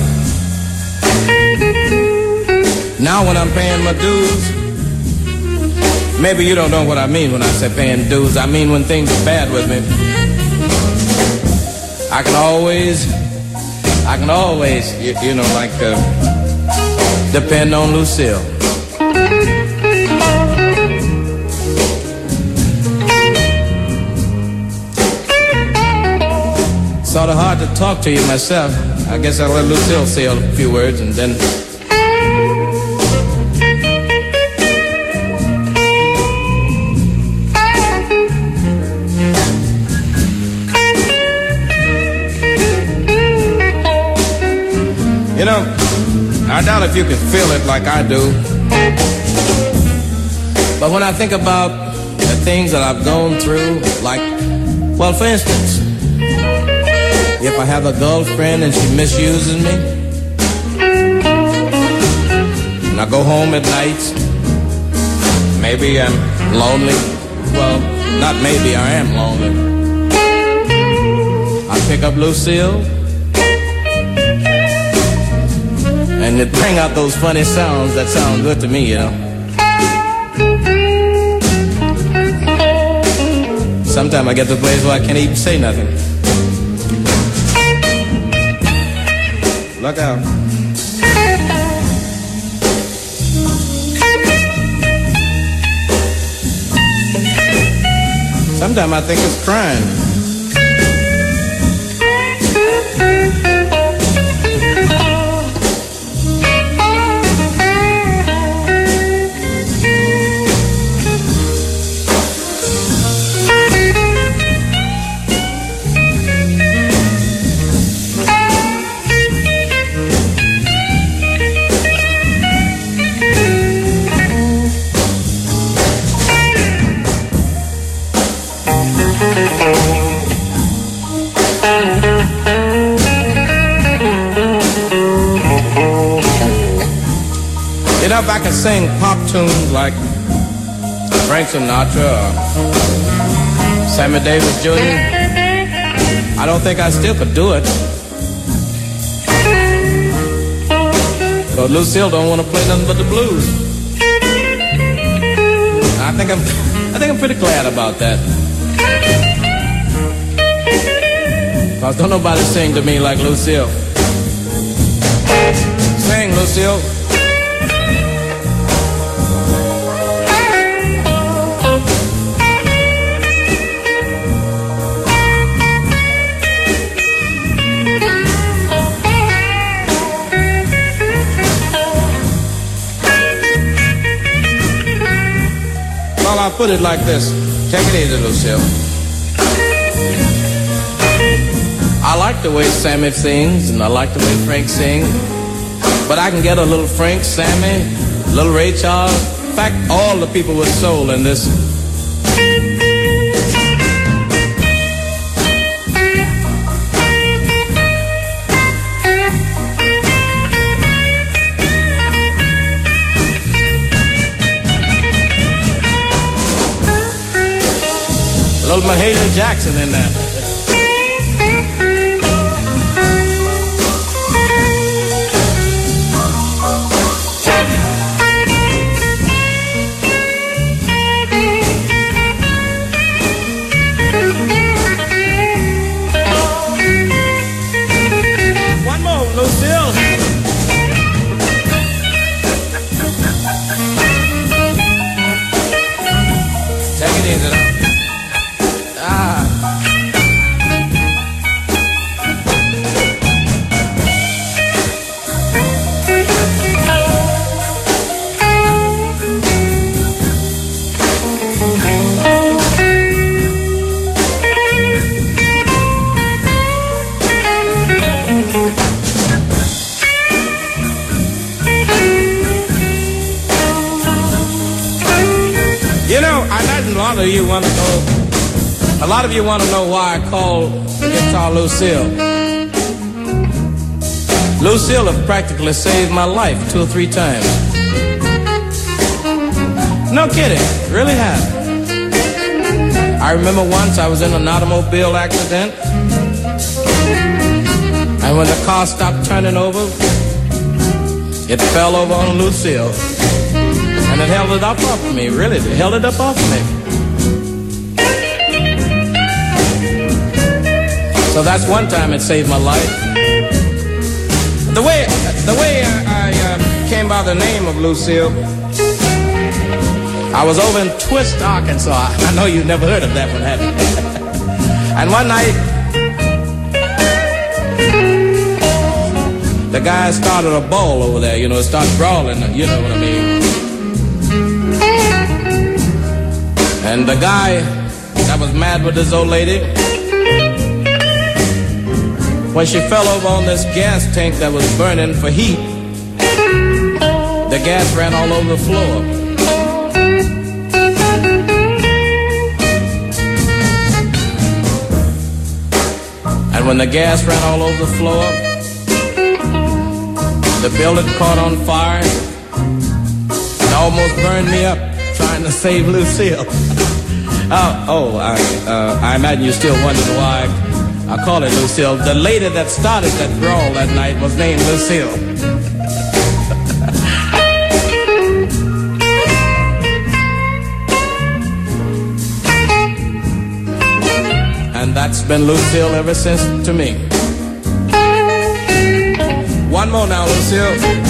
now when I'm paying my dues, maybe you don't know what I mean when I say paying dues. I mean when things are bad with me, I can always, I can always, you, you know, like uh, depend on Lucille. Sort of hard to talk to you myself. I guess I'll let Lucille say a few words and then... You know, I doubt if you can feel it like I do. But when I think about the things that I've gone through, like, well, for instance, if I have a girlfriend and she misuses me, and I go home at night, maybe I'm lonely. Well, not maybe, I am lonely. pick up Lucille, and you bring out those funny sounds that sound good to me, you know. Sometimes I get to a place where I can't even say nothing. Look out. Sometimes I think it's crying. You know, if I could sing pop tunes like Frank Sinatra or Sammy Davis Junior, I don't think I still could do it. But Lucille don't want to play nothing but the blues. I think I'm, I think I'm pretty glad about that. Cause don't nobody sing to me like Lucille. Sing, Lucille. Well, I'll put it like this. Take it easy, Lucille. I like the way Sammy sings, and I like the way Frank sings. But I can get a little Frank, Sammy, a little Ray Charles. In fact, all the people with soul in this. A little Mahalia Jackson in there. A lot of you want to know. A lot of you want to know why I call the guitar Lucille. Lucille have practically saved my life two or three times. No kidding, really have. I remember once I was in an automobile accident, and when the car stopped turning over, it fell over on Lucille, and it held it up off of me. Really, it held it up off of me. So that's one time it saved my life. The way the way I, I uh, came by the name of Lucille, I was over in Twist, Arkansas. I know you've never heard of that one, have you? And one night, the guy started a ball over there, you know, started brawling, you know what I mean. And the guy that was mad with this old lady, when she fell over on this gas tank that was burning for heat, the gas ran all over the floor. And when the gas ran all over the floor, the building caught on fire and almost burned me up trying to save Lucille. oh, oh I, uh, I imagine you're still wondering why I call it Lucille. The lady that started that brawl that night was named Lucille. And that's been Lucille ever since to me. One more now, Lucille.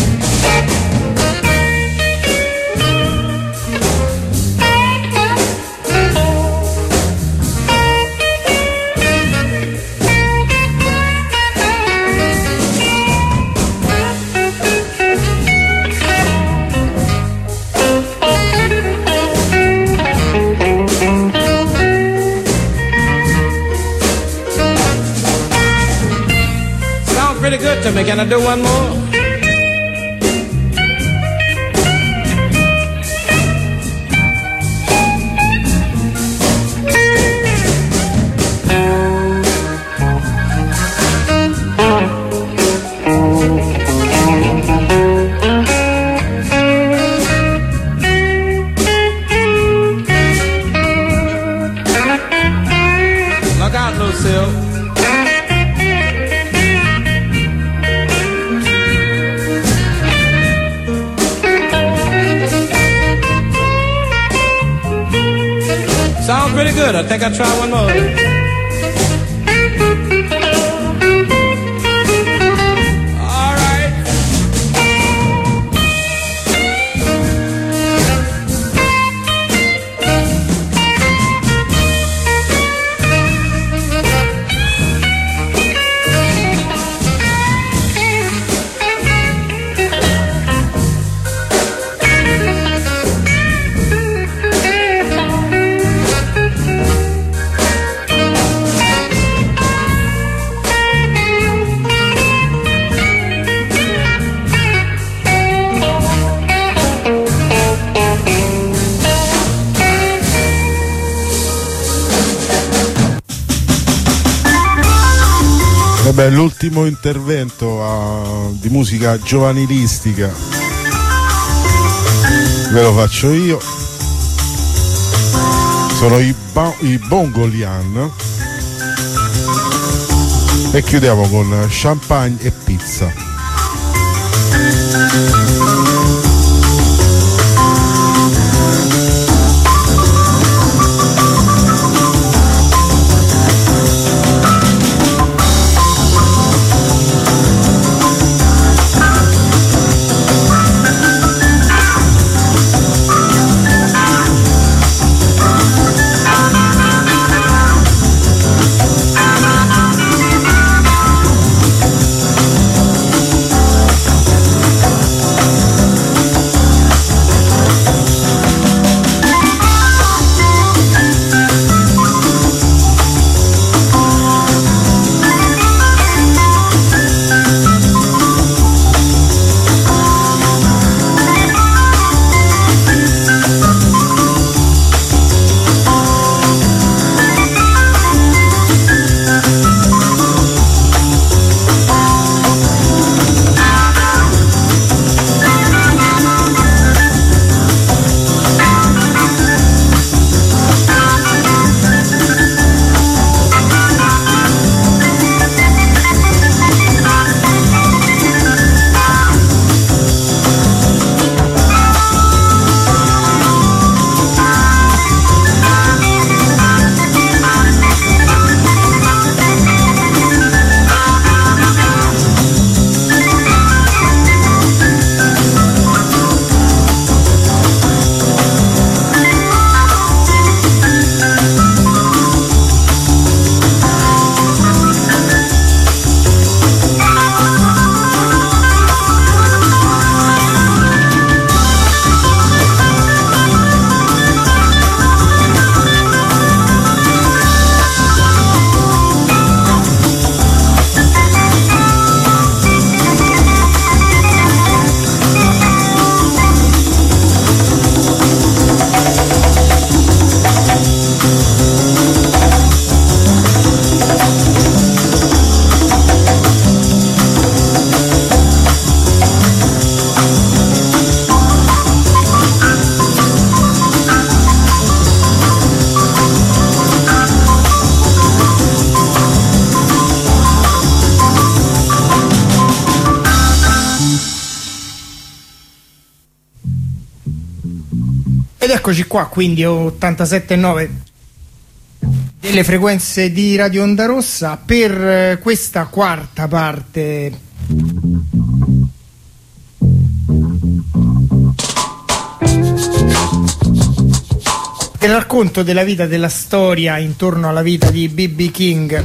Pretty good to me. Can I do one more? Look out, Lucille. Sounds pretty good. I think I'll try one more. All right. Vabbè, l'ultimo intervento uh, di musica giovanilistica ve lo faccio io. Sono i, ba- i Bongolian e chiudiamo con champagne e pizza. Ed eccoci qua, quindi ottantasette virgola nove delle frequenze di Radio Onda Rossa per questa quarta parte del racconto della vita, della storia intorno alla vita di B B King.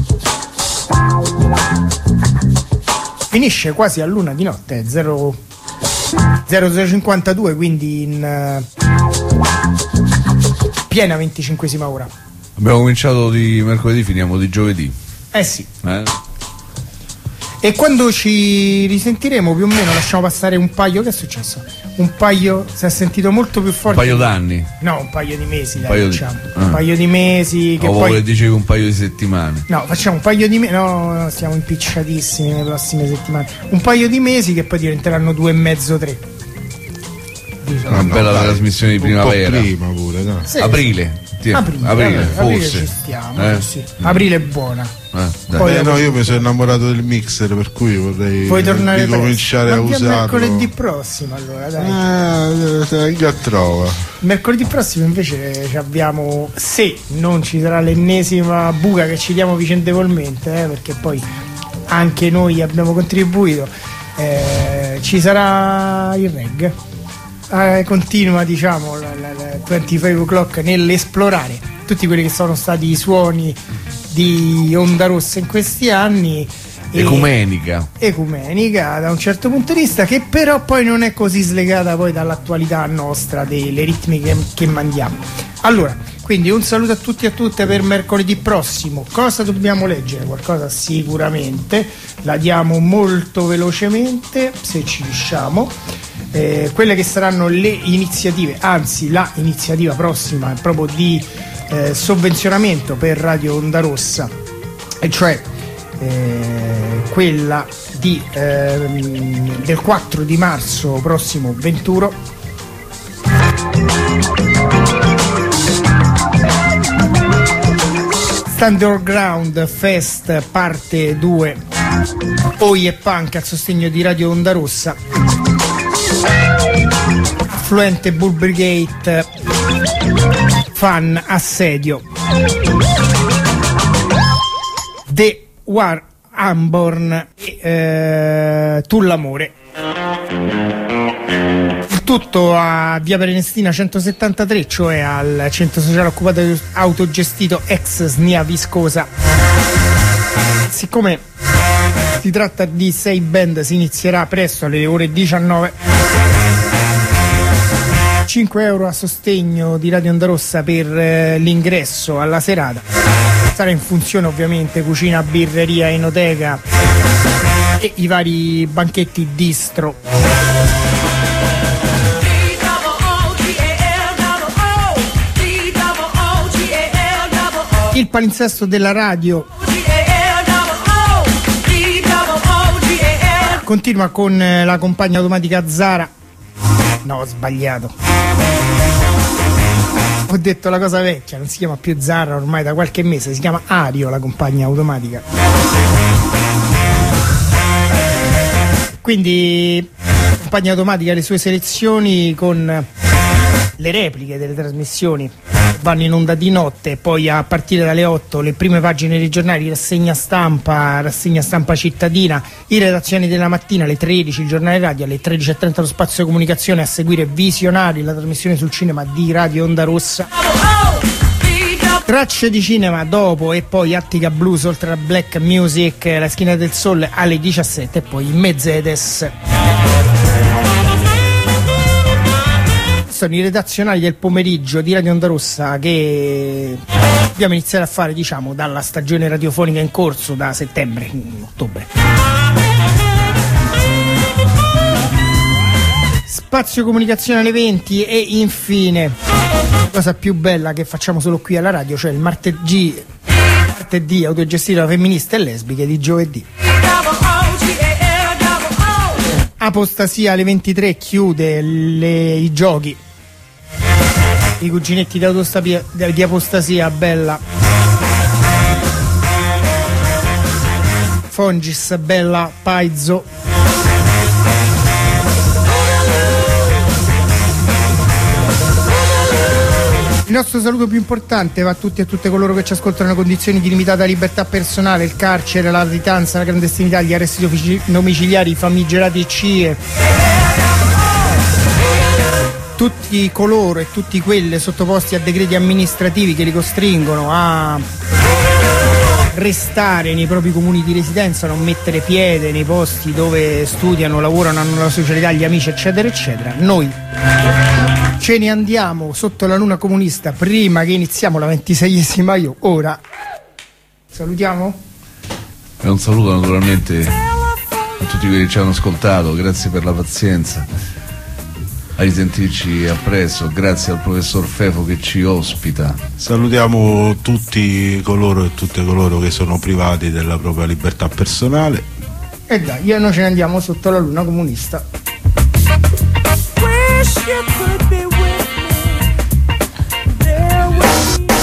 Finisce quasi a luna di notte, zero zero cinquantadue, quindi in uh, piena venticinquesima ora. Abbiamo cominciato di mercoledì, finiamo di giovedì. Eh sì. Eh? E quando ci risentiremo più o meno lasciamo passare un paio, che è successo? Un paio, si è sentito molto più forte. Un paio d'anni? No, un paio di mesi, un dai, paio diciamo. Di... Un ah. paio di mesi. Che oh, poi... che dicevi un paio di settimane. No, facciamo un paio di mesi. No, no, siamo impicciatissimi nelle prossime settimane. Un paio di mesi che poi diventeranno due e mezzo, tre. Diciamo. Una bella no, trasmissione di primavera. Un po' prima pure, no? Sì, aprile. Sì. Aprile, aprile, aprile, forse. aprile ci stiamo, eh? sì. Aprile è buona. Eh, Poi eh, no, io mi sono innamorato del mixer, per cui vorrei puoi tornare ricominciare a usarlo. Mercoledì prossimo, allora, dai. Eh, che trova. Mercoledì prossimo invece abbiamo, se non ci sarà l'ennesima buca che ci diamo vicendevolmente, eh, perché poi anche noi abbiamo contribuito, eh, ci sarà il reg. Eh, continua, diciamo, la, la, la venticinque o'clock nell'esplorare tutti quelli che sono stati i suoni di Onda Rossa in questi anni. Ecumenica. Ecumenica da un certo punto di vista, che però poi non è così slegata poi dall'attualità nostra, delle ritmiche che mandiamo. Allora, quindi un saluto a tutti e a tutte per mercoledì prossimo. Cosa dobbiamo leggere? Qualcosa sicuramente, la diamo molto velocemente se ci riusciamo. Eh, quelle che saranno le iniziative, anzi la iniziativa prossima è proprio di eh, sovvenzionamento per Radio Onda Rossa, e cioè eh, quella di, eh, del quattro di marzo prossimo venturo. Underground Fest parte due, Oi e Punk a sostegno di Radio Onda Rossa. Affluente Bull Brigade, Fan Assedio, The War Unborn e eh, Tu l'amore. Il tutto a via Prenestina centosettantatré, cioè al centro sociale occupato autogestito ex S N I A Viscosa. Siccome si tratta di sei band, si inizierà presto alle ore diciannove. cinque euro a sostegno di Radio Onda Rossa per eh, l'ingresso alla serata. Sarà in funzione ovviamente cucina, birreria, enoteca e i vari banchetti distro. Il palinsesto della radio continua con la compagna automatica Zara. No, ho sbagliato. Ho detto la cosa vecchia, non si chiama più Zara ormai da qualche mese, si chiama Ario la compagna automatica. Quindi compagna automatica, le sue selezioni con le repliche delle trasmissioni vanno in onda di notte, poi a partire dalle otto le prime pagine dei giornali, rassegna stampa, rassegna stampa cittadina, in redazioni della mattina alle tredici il giornale radio, alle tredici e trenta lo spazio comunicazione, a seguire Visionari, la trasmissione sul cinema di Radio Onda Rossa. Tracce di cinema dopo, e poi Attica Blues, oltre a Black Music, La Schiena del Sole alle diciassette, e poi Mercedes. Sono i redazionali del pomeriggio di Radio Onda Rossa che dobbiamo iniziare a fare, diciamo, dalla stagione radiofonica in corso da settembre, ottobre. Spazio comunicazione alle venti e infine la cosa più bella che facciamo solo qui alla radio, cioè il martedì, martedì autogestito da femministe e lesbiche di giovedì. Apostasia alle ventitré chiude le, i giochi, i cuginetti di, di Apostasia, bella. Fongis, bella, Paizo. Il nostro saluto più importante va a tutti e a tutte coloro che ci ascoltano in condizioni di limitata libertà personale, il carcere, la latitanza, la clandestinità, gli arresti domiciliari, i famigerati C I E. Tutti coloro e tutti quelle sottoposti a decreti amministrativi che li costringono a restare nei propri comuni di residenza, non mettere piede nei posti dove studiano, lavorano, hanno la socialità, gli amici, eccetera eccetera. Noi ce ne andiamo sotto la luna comunista prima che iniziamo la ventiseiesima io. Ora salutiamo? E un saluto naturalmente a tutti quelli che ci hanno ascoltato, grazie per la pazienza. A risentirci a presto, grazie al professor Fefo che ci ospita. Salutiamo tutti coloro e tutte coloro che sono privati della propria libertà personale. E dai, io noi ce ne andiamo sotto la luna comunista. Wish you could be with me, there with me.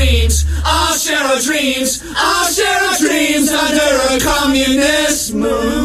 dreams. I'll share our dreams under a communist moon.